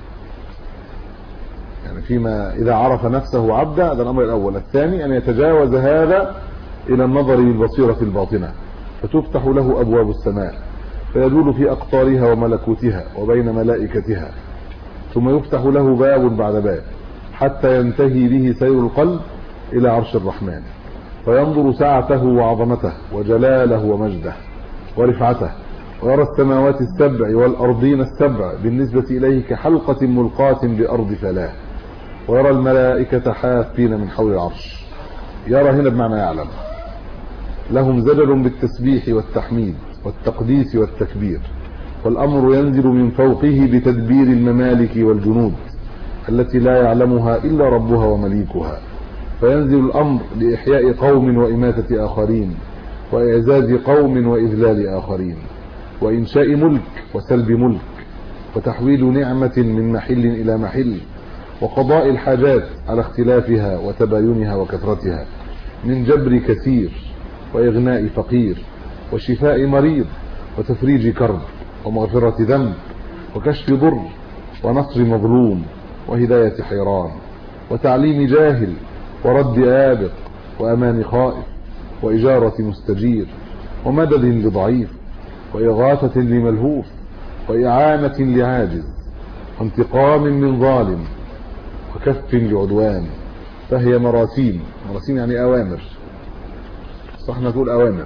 يعني فيما إذا عرف نفسه عبدا، هذا الأمر الأول. الثاني أن يتجاوز هذا إلى النظر بالبصيرة الباطنة فتفتح له أبواب السماء فيدول في أقطارها وملكوتها وبين ملائكتها، ثم يفتح له باب بعد باب حتى ينتهي به سير القلب إلى عرش الرحمن، فينظر سعته وعظمته وجلاله ومجده ورفعته، ويرى السماوات السبع والأرضين السبع بالنسبة إليه كحلقة ملقاة بأرض فلاة، ويرى الملائكة حافين من حول العرش. يرى هنا بمعنى يعلم. لهم زجر بالتسبيح والتحميد والتقديس والتكبير، والأمر ينزل من فوقه بتدبير الممالك والجنود التي لا يعلمها إلا ربها ومليكها، فينزل الأمر لإحياء قوم وإماتة آخرين، وإعزاز قوم وإذلال آخرين، وإنشاء ملك وسلب ملك، وتحويل نعمة من محل إلى محل، وقضاء الحاجات على اختلافها وتباينها وكثرتها، من جبر كثير وإغناء فقير وشفاء مريض وتفريج كرب ومغفرة ذنب وكشف ضر ونصر مظلوم وهداية حيران وتعليم جاهل ورد آبق وأمان خائف وإجارة مستجير ومدد لضعيف وإغاثة لملهوف وإعانة لعاجز وانتقام من ظالم وكف لعدوان. فهي مراسيم، مراسيم يعني أوامر، صح نقول أوامر،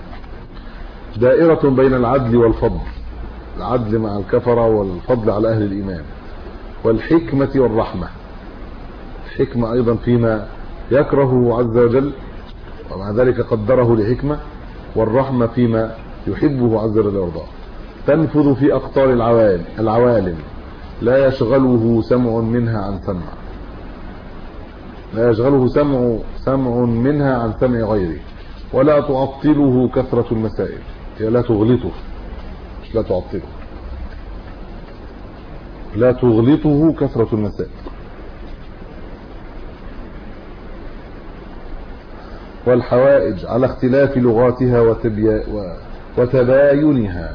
دائرة بين العدل والفضل، العدل مع الكفرة والفضل على أهل الإيمان، والحكمة والرحمة، الحكمة أيضا فيما يكرهه عز وجل ومع ذلك قدره لحكمة، والرحمة فيما يحبه عز وجل ويرضاه. تنفذ في أقطار العوالم العوالم لا يشغله سمع منها عن سمع، لا يشغله سمع سمع منها عن سمع غيره، ولا تعطله كثرة المسائل، هي لا تغلطه، مش لا تعطله، لا تغلطه كثرة المسائل. والحوائج على اختلاف لغاتها وتبيا وتباينها،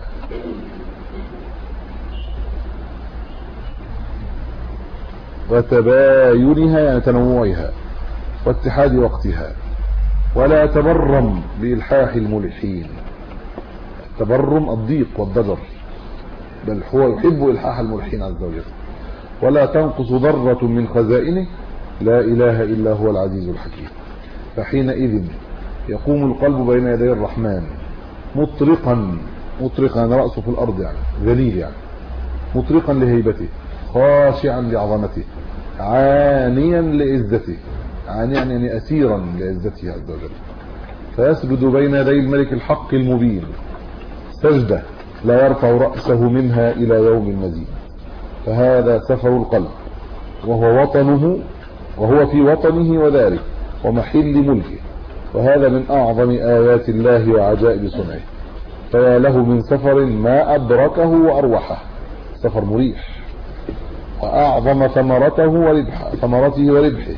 وتباينها يعني تنوعها واتحاد وقتها، ولا تبرم بإلحاح الملحين، تبرم الضيق والضجر، بل هو يحب إلحاح الملحين عز وجل. ولا تنقص ذرة من خزائنه، لا إله إلا هو العزيز الحكيم. فحينئذ يقوم القلب بين يدي الرحمن مطرقا، مطرقا رأسه في الأرض يعني ذليل، يعني مطرقا لهيبته، خاشعا لعظمته، عانيا لعزته، عانيا يعني أسيرا لعزته عز وجل، فيسجد بين يدي الملك الحق المبين سجدة لا يرفع رأسه منها إلى يوم المزيد. فهذا سفر القلب، وهو وطنه، وهو في وطنه وداره ومحل ملكه، وهذا من أعظم آيات الله وعجائب صنعه. فيا له من سفر ما أدركه وأروحه، سفر مريح، وأعظم ثمرته وربحه ثمرته وربحه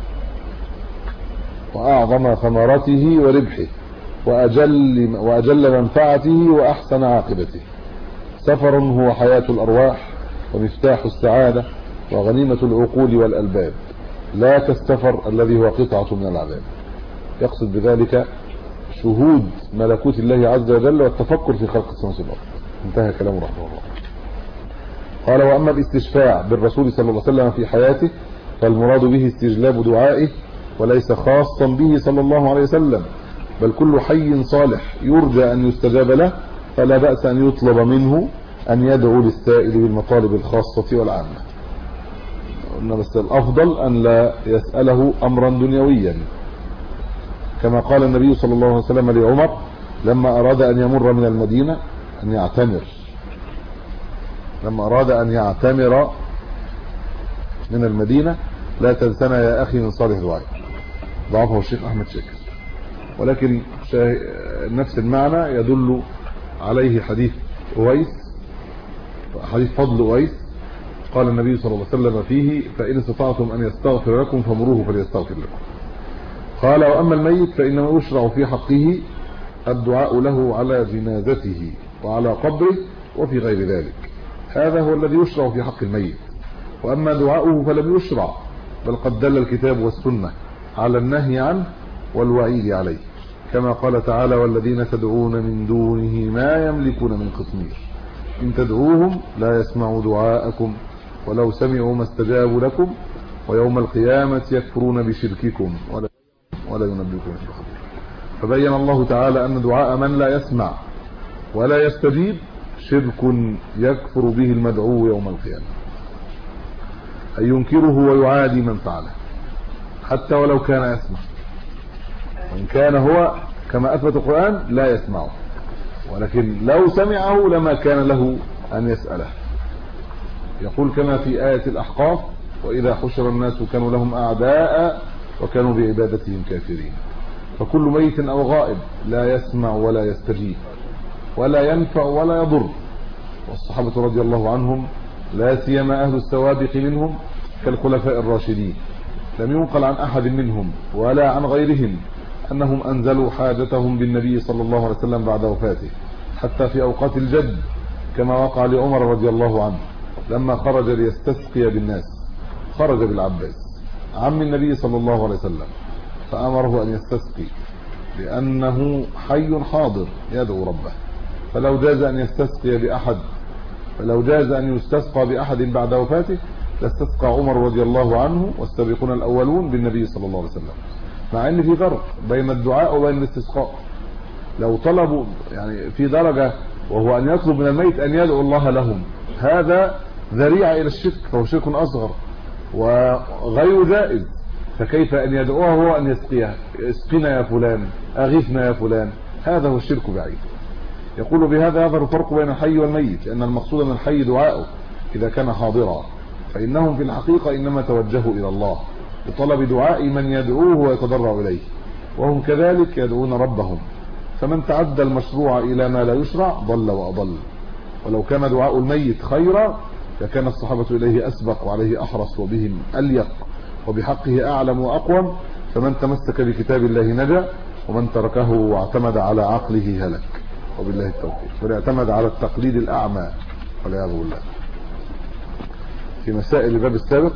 وأعظم ثمرته وربحه وأجل, وأجل منفعته وأحسن عاقبته. سفر هو حياة الأرواح ومفتاح السعادة وغنيمة العقول والألباب، لا كالسفر الذي هو قطعة من العذاب. يقصد بذلك شهود ملكوت الله عز وجل والتفكر في خلق السماوات والأرض. انتهى كلامه رحمه الله. قال: وأما الاستشفاع بالرسول صلى الله عليه وسلم في حياته فالمراد به استجلاب دعائه، وليس خاصا به صلى الله عليه وسلم، بل كل حي صالح يرجى أن يستجاب له، فلا بأس أن يطلب منه أن يدعو للسائل بالمطالب الخاصة والعامة. قلنا بس الأفضل أن لا يسأله أمرا دنيويا، كما قال النبي صلى الله عليه وسلم لعمر لما أراد أن يمر من المدينة أن يعتمر لما أراد أن يعتمر من المدينة: لا تنسنا يا أخي من صالح دعائك. ضعفه الشيخ أحمد شاكر، ولكن نفس المعنى يدل عليه حديث أويس، حديث فضل أويس. قال النبي صلى الله عليه وسلم فيه: فإن استطعتم أن يستغفر لكم فمروه فليستغفر لكم. قال: وأما الميت فإنما يشرع في حقه الدعاء له على جنازته وعلى قبره وفي غير ذلك. هذا هو الذي يشرع في حق الميت. وأما دعاؤه فلم يشرع، بل قد دل الكتاب والسنة على النهي عنه والوعيد عليه، كما قال تعالى: والذين تدعون من دونه ما يملكون من قطمير إن تدعوهم لا يسمعوا دعاءكم ولو سمعوا ما استجابوا لكم ويوم القيامة يكفرون بشرككم ولا ولا ينبئكم مثل خبير. فبين الله تعالى أن دعاء من لا يسمع ولا يستجيب شرك يكفر به المدعو يوم القيامة، أي ينكره ويعادي من فعله حتى ولو كان يسمع، وإن كان هو كما أثبت القرآن لا يسمعه، ولكن لو سمعه لما كان له أن يسأله. يقول كما في آية الأحقاف: وإذا حشر الناس كانوا لهم أعداء وكانوا بعبادتهم كافرين. فكل ميت أو غائب لا يسمع ولا يستجيب ولا ينفع ولا يضر. والصحابة رضي الله عنهم لا سيما أهل السوابق منهم كالخلفاء الراشدين لم ينقل عن أحد منهم ولا عن غيرهم أنهم أنزلوا حاجتهم بالنبي صلى الله عليه وسلم بعد وفاته، حتى في أوقات الجد، كما وقع لعمر رضي الله عنه لما خرج ليستسقي بالناس. خرج بالعباس عم النبي صلى الله عليه وسلم فأمره أن يستسقي لأنه حي حاضر يدعو ربه، فلو جاز أن يستسقي بأحد فلو جاز أن يستسقى بأحد بعد وفاته لاستسقى عمر رضي الله عنه والسابقون الأولون بالنبي صلى الله عليه وسلم، مع ان في فرق بين الدعاء وبين الاستسقاء. لو طلبوا يعني في درجة وهو أن يطلب من الميت أن يدعو الله لهم، هذا ذريعة إلى الشرك، فهو شرك أصغر وغير جائز. فكيف أن يدعوه هو أن يسقيه؟ اسقنا يا فلان، أغثنا يا فلان، هذا هو الشرك بعيد. يقول بهذا يظهر الفرق بين الحي والميت، لأن المقصود من الحي دعاؤه إذا كان حاضرا، فإنهم في الحقيقة إنما توجهوا إلى الله بطلب دعاء من يدعوه ويتضرع إليه، وهم كذلك يدعون ربهم. فمن تعدى المشروع إلى ما لا يشرع ضل وأضل. ولو كان دعاء الميت خيرا لكان الصحابة إليه أسبق وعليه أحرص وبهم أليق وبحقه أعلم وأقوم. فمن تمسك بكتاب الله نجا، ومن تركه واعتمد على عقله هلك، وبالله التوفيق. فليعتمد على التقليد الأعمى والعياذ بالله. في مسائل الباب السابق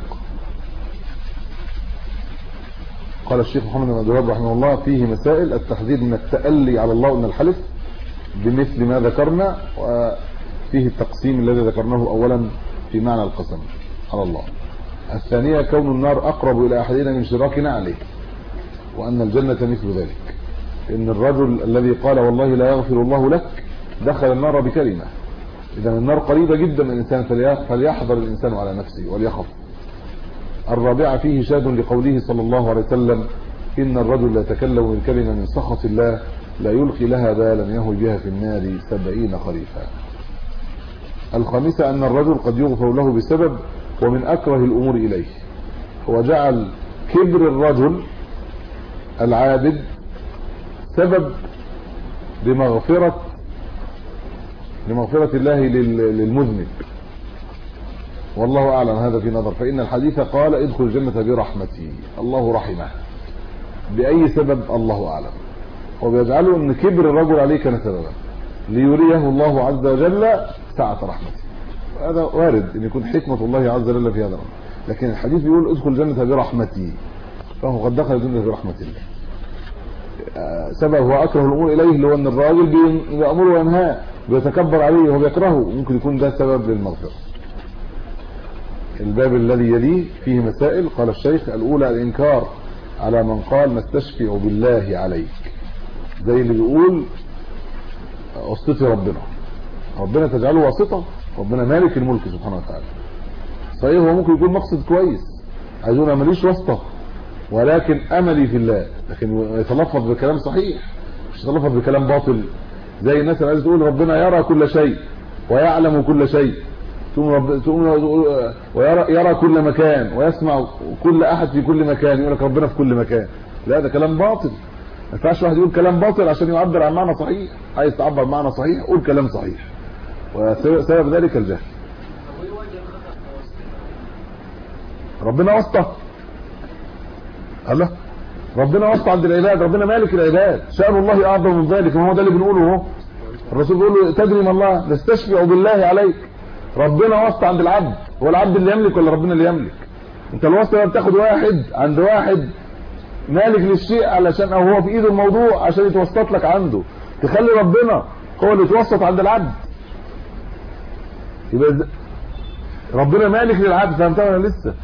قال الشيخ محمد بن عبد الوهاب رحمه الله: فيه مسائل التحذير من التألي على الله ومن الحلف بمثل ما ذكرنا، وفيه التقسيم الذي ذكرناه أولا في معنى القسم على الله. الثانية كون النار أقرب إلى أحدنا من شراكنا عليه، وأن الجنة مثل ذلك. إن الرجل الذي قال والله لا يغفر الله لك دخل النار بكلمة. إذا النار قريبة جدا من الإنسان، فليحذر الإنسان على نفسه وليخف. الرابعة فيه شاهد لقوله صلى الله عليه وسلم: إن الرجل لا يتكلم بالكلمة من سخط الله لا يلقي لها بالا يهوي بها في النار سبعين خريفا. الخامسة أن الرجل قد يغفر له بسبب ومن أكره الأمور إليه، هو جعل كبر الرجل العابد سبب لمغفرة لمغفرة الله للمذنب، والله أعلم. هذا في نظر. فإن الحديث قال: ادخل الجنة برحمتي، الله رحمه. بأي سبب الله أعلم. وبيجعله أن كبر الرجل عليه كان سببا ليريه الله عز وجل سعة رحمته. هذا وارد أن يكون حكمة الله عز وجل في هذا الأمر، لكن الحديث بيقول: ادخل الجنة برحمتي، فهو قد دخل الجنة برحمة الله. سبب هو أكره الأمور إليه، اللي هو أن الراجل بيأمره وينهاه، بيتكبر عليه وهو بيكرهه، ممكن يكون ده سبب للمغفرة. الباب الذي يليه فيه مسائل. قال الشيخ: الأولى الإنكار على من قال نستشفع بالله عليك، زي اللي بيقول واسطتي ربنا، ربنا تجعله واسطة، ربنا مالك الملك سبحانه وتعالى. صحيح هو ممكن يكون مقصد كويس، عايزونا ماليش واسطة، ولكن املي في الله، لكن يتلفظ بكلام صحيح مش يتلفظ بكلام باطل زي الناس اللي عايزه تقول ربنا يرى كل شيء ويعلم كل شيء، تقوم رب تقوم ويرى يرى كل مكان ويسمع كل احد في كل مكان، يقول لك ربنا في كل مكان. لا ده كلام باطل، ما ينفعش واحد يقول كلام باطل عشان يعبر عن معنى صحيح. عايز تعبر معنى صحيح قول كلام صحيح، وسبب ذلك الجهل. ربنا واسطه، الله ربنا واسطه عند العباد، ربنا مالك العباد، شأن الله اعظم من ذلك. ما هو ده اللي بنقوله اهو، الرسول بيقول له تدري ما الله نستشفع بالله عليك. ربنا واسطه عند العبد، هو العبد اللي يملك ولا ربنا اللي يملك؟ انت الواسطه بتاخد واحد عند واحد مالك للشيء علشان او هو في ايده الموضوع عشان يتوسط لك عنده، تخلي ربنا هو اللي يتوسط عند العبد. يبقى ربنا مالك للعبد. فهمتها ولا لسه؟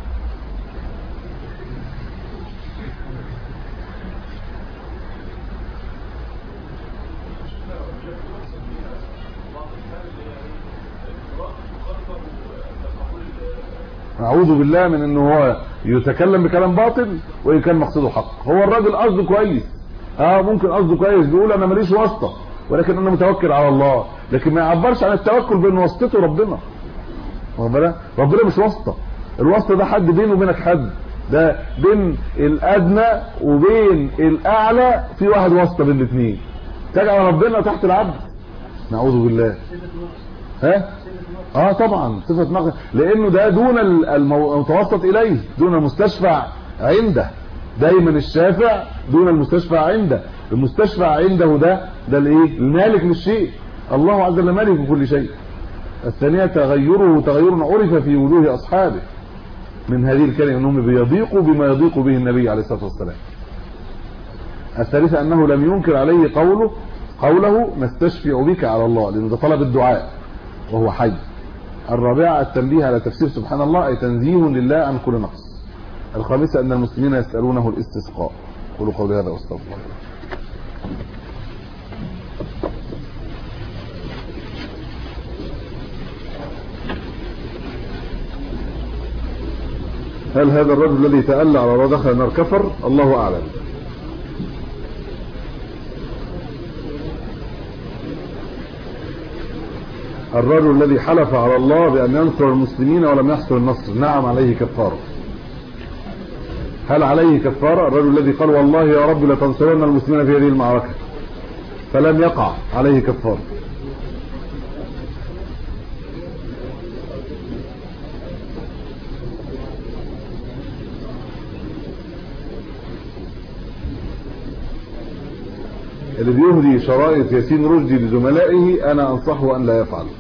اعوذ بالله من انه هو يتكلم بكلام باطل وان كان مقصده حق. هو الراجل قصده كويس، اه ممكن قصده كويس، بيقول انا ماليش واسطه ولكن انا متوكل على الله، لكن ما يعبرش عن التوكل بين واسطته ربنا. ربنا ربنا مش واسطه، الواسطه ده حد بينه وبينك، حد ده بين الادنى وبين الاعلى، في واحد واسطه بين الاثنين. تجعل ربنا تحت العبد، نعوذ بالله. ها اه طبعا صفه مغفرة، لانه ده دون المتوسط اليه، دون المستشفع عنده. دايما الشافع دون المستشفع عنده، المستشفع عنده ده ده الايه؟ المالك للشيء، الله عز وجل مالك كل شيء. الثانيه تغيره تغير عرف في وجوه اصحابه من هذه الكلمه، انهم بيضيقوا بما يضيق به النبي عليه الصلاه والسلام. الثالثه انه لم ينكر عليه قوله قوله نستشفع بك على الله، لانه ده طلب الدعاء وهو حي. الرابعه التنبيه على تفسير سبحان الله اي تنزيه لله عن كل نقص. الخامسه ان المسلمين يسالونه الاستسقاء. قولوا قولي هذا واستغفر الله. هل هذا الرجل الذي تألى على دخل النار كفر؟ الله اعلم. الرجل الذي حلف على الله بأن ينصر المسلمين ولم يحصل النصر، نعم عليه كفارة. هل عليه كفارة؟ الرجل الذي قال والله يا رب لتنصرن المسلمين في هذه المعركة فلم يقع، عليه كفارة. اللي بيهدي شرائط ياسين رشدي لزملائه انا انصحه ان لا يفعل.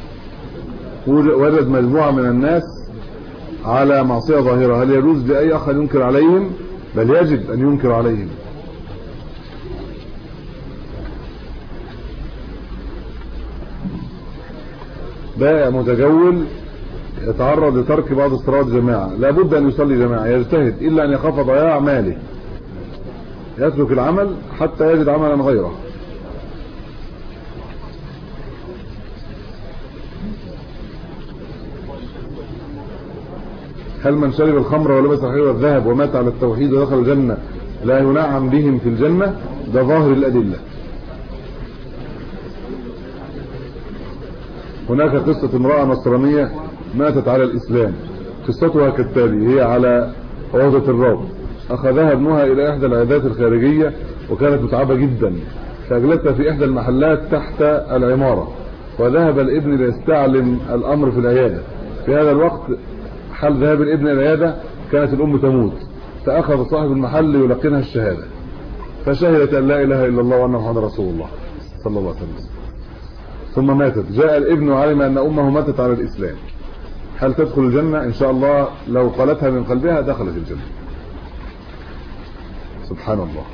ورد مجموعة من الناس على معصية ظاهرة، هل يجوز لأي أخ أن ينكر عليهم؟ بل يجب أن ينكر عليهم. بائع متجول يتعرض لترك بعض الصلوات جماعة، لابد أن يصلي جماعة، يجتهد إلا أن يخاف ضياع ماله، يترك العمل حتى يجد عملا غيره. هل من شرب الخمر ولبس الحرير والذهب ومات على التوحيد ودخل الجنة لا ينعم بهم في الجنة؟ ده ظاهر الأدلة. هناك قصة امرأة نصرانية ماتت على الإسلام، قصتها كالتالي، هي على عودة الراب، أخذها ابنها إلى إحدى العيادات الخارجية وكانت متعبة جدا، فأجلتها في إحدى المحلات تحت العمارة، وذهب الابن ليستعلم الأمر في العيادة. في هذا الوقت حال ذهاب الابن إلى العيادة كانت الأم تموت، فأخذ صاحب المحل يلقنها الشهادة، فشهدت أن لا إله إلا الله وأن محمد رسول الله صلى الله عليه وسلم، ثم ماتت. جاء الابن وعلم أن أمه ماتت على الإسلام، هل تدخل الجنة؟ إن شاء الله لو قالتها من قلبها دخلت الجنة. سبحان الله.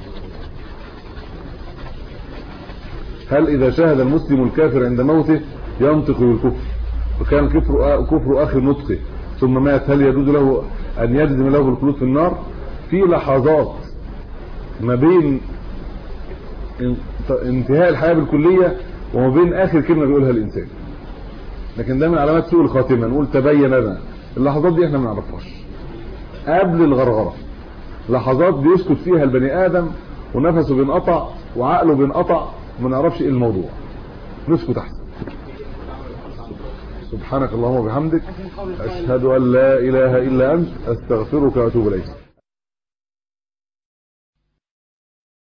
هل إذا شاهد المسلم الكافر عند موته ينطق بالكفر وكان كفر كفر آخر نطقه ثم مات، هل يجوز له أن يجزم له بالخلود في النار؟ في لحظات ما بين انتهاء الحياة بالكلية وما بين آخر كلمة بيقولها الإنسان، لكن ده من علامات سوء الخاتمة، نقول تبين لنا. اللحظات دي احنا ما نعرفهاش قبل الغرغرة، لحظات بيسكت فيها البني ادم ونفسه بينقطع وعقله بينقطع وما نعرفش ايه الموضوع، نسكت احسن. سبحانك اللهم وبحمدك اشهد ان لا اله الا انت استغفرك واتوب اليك.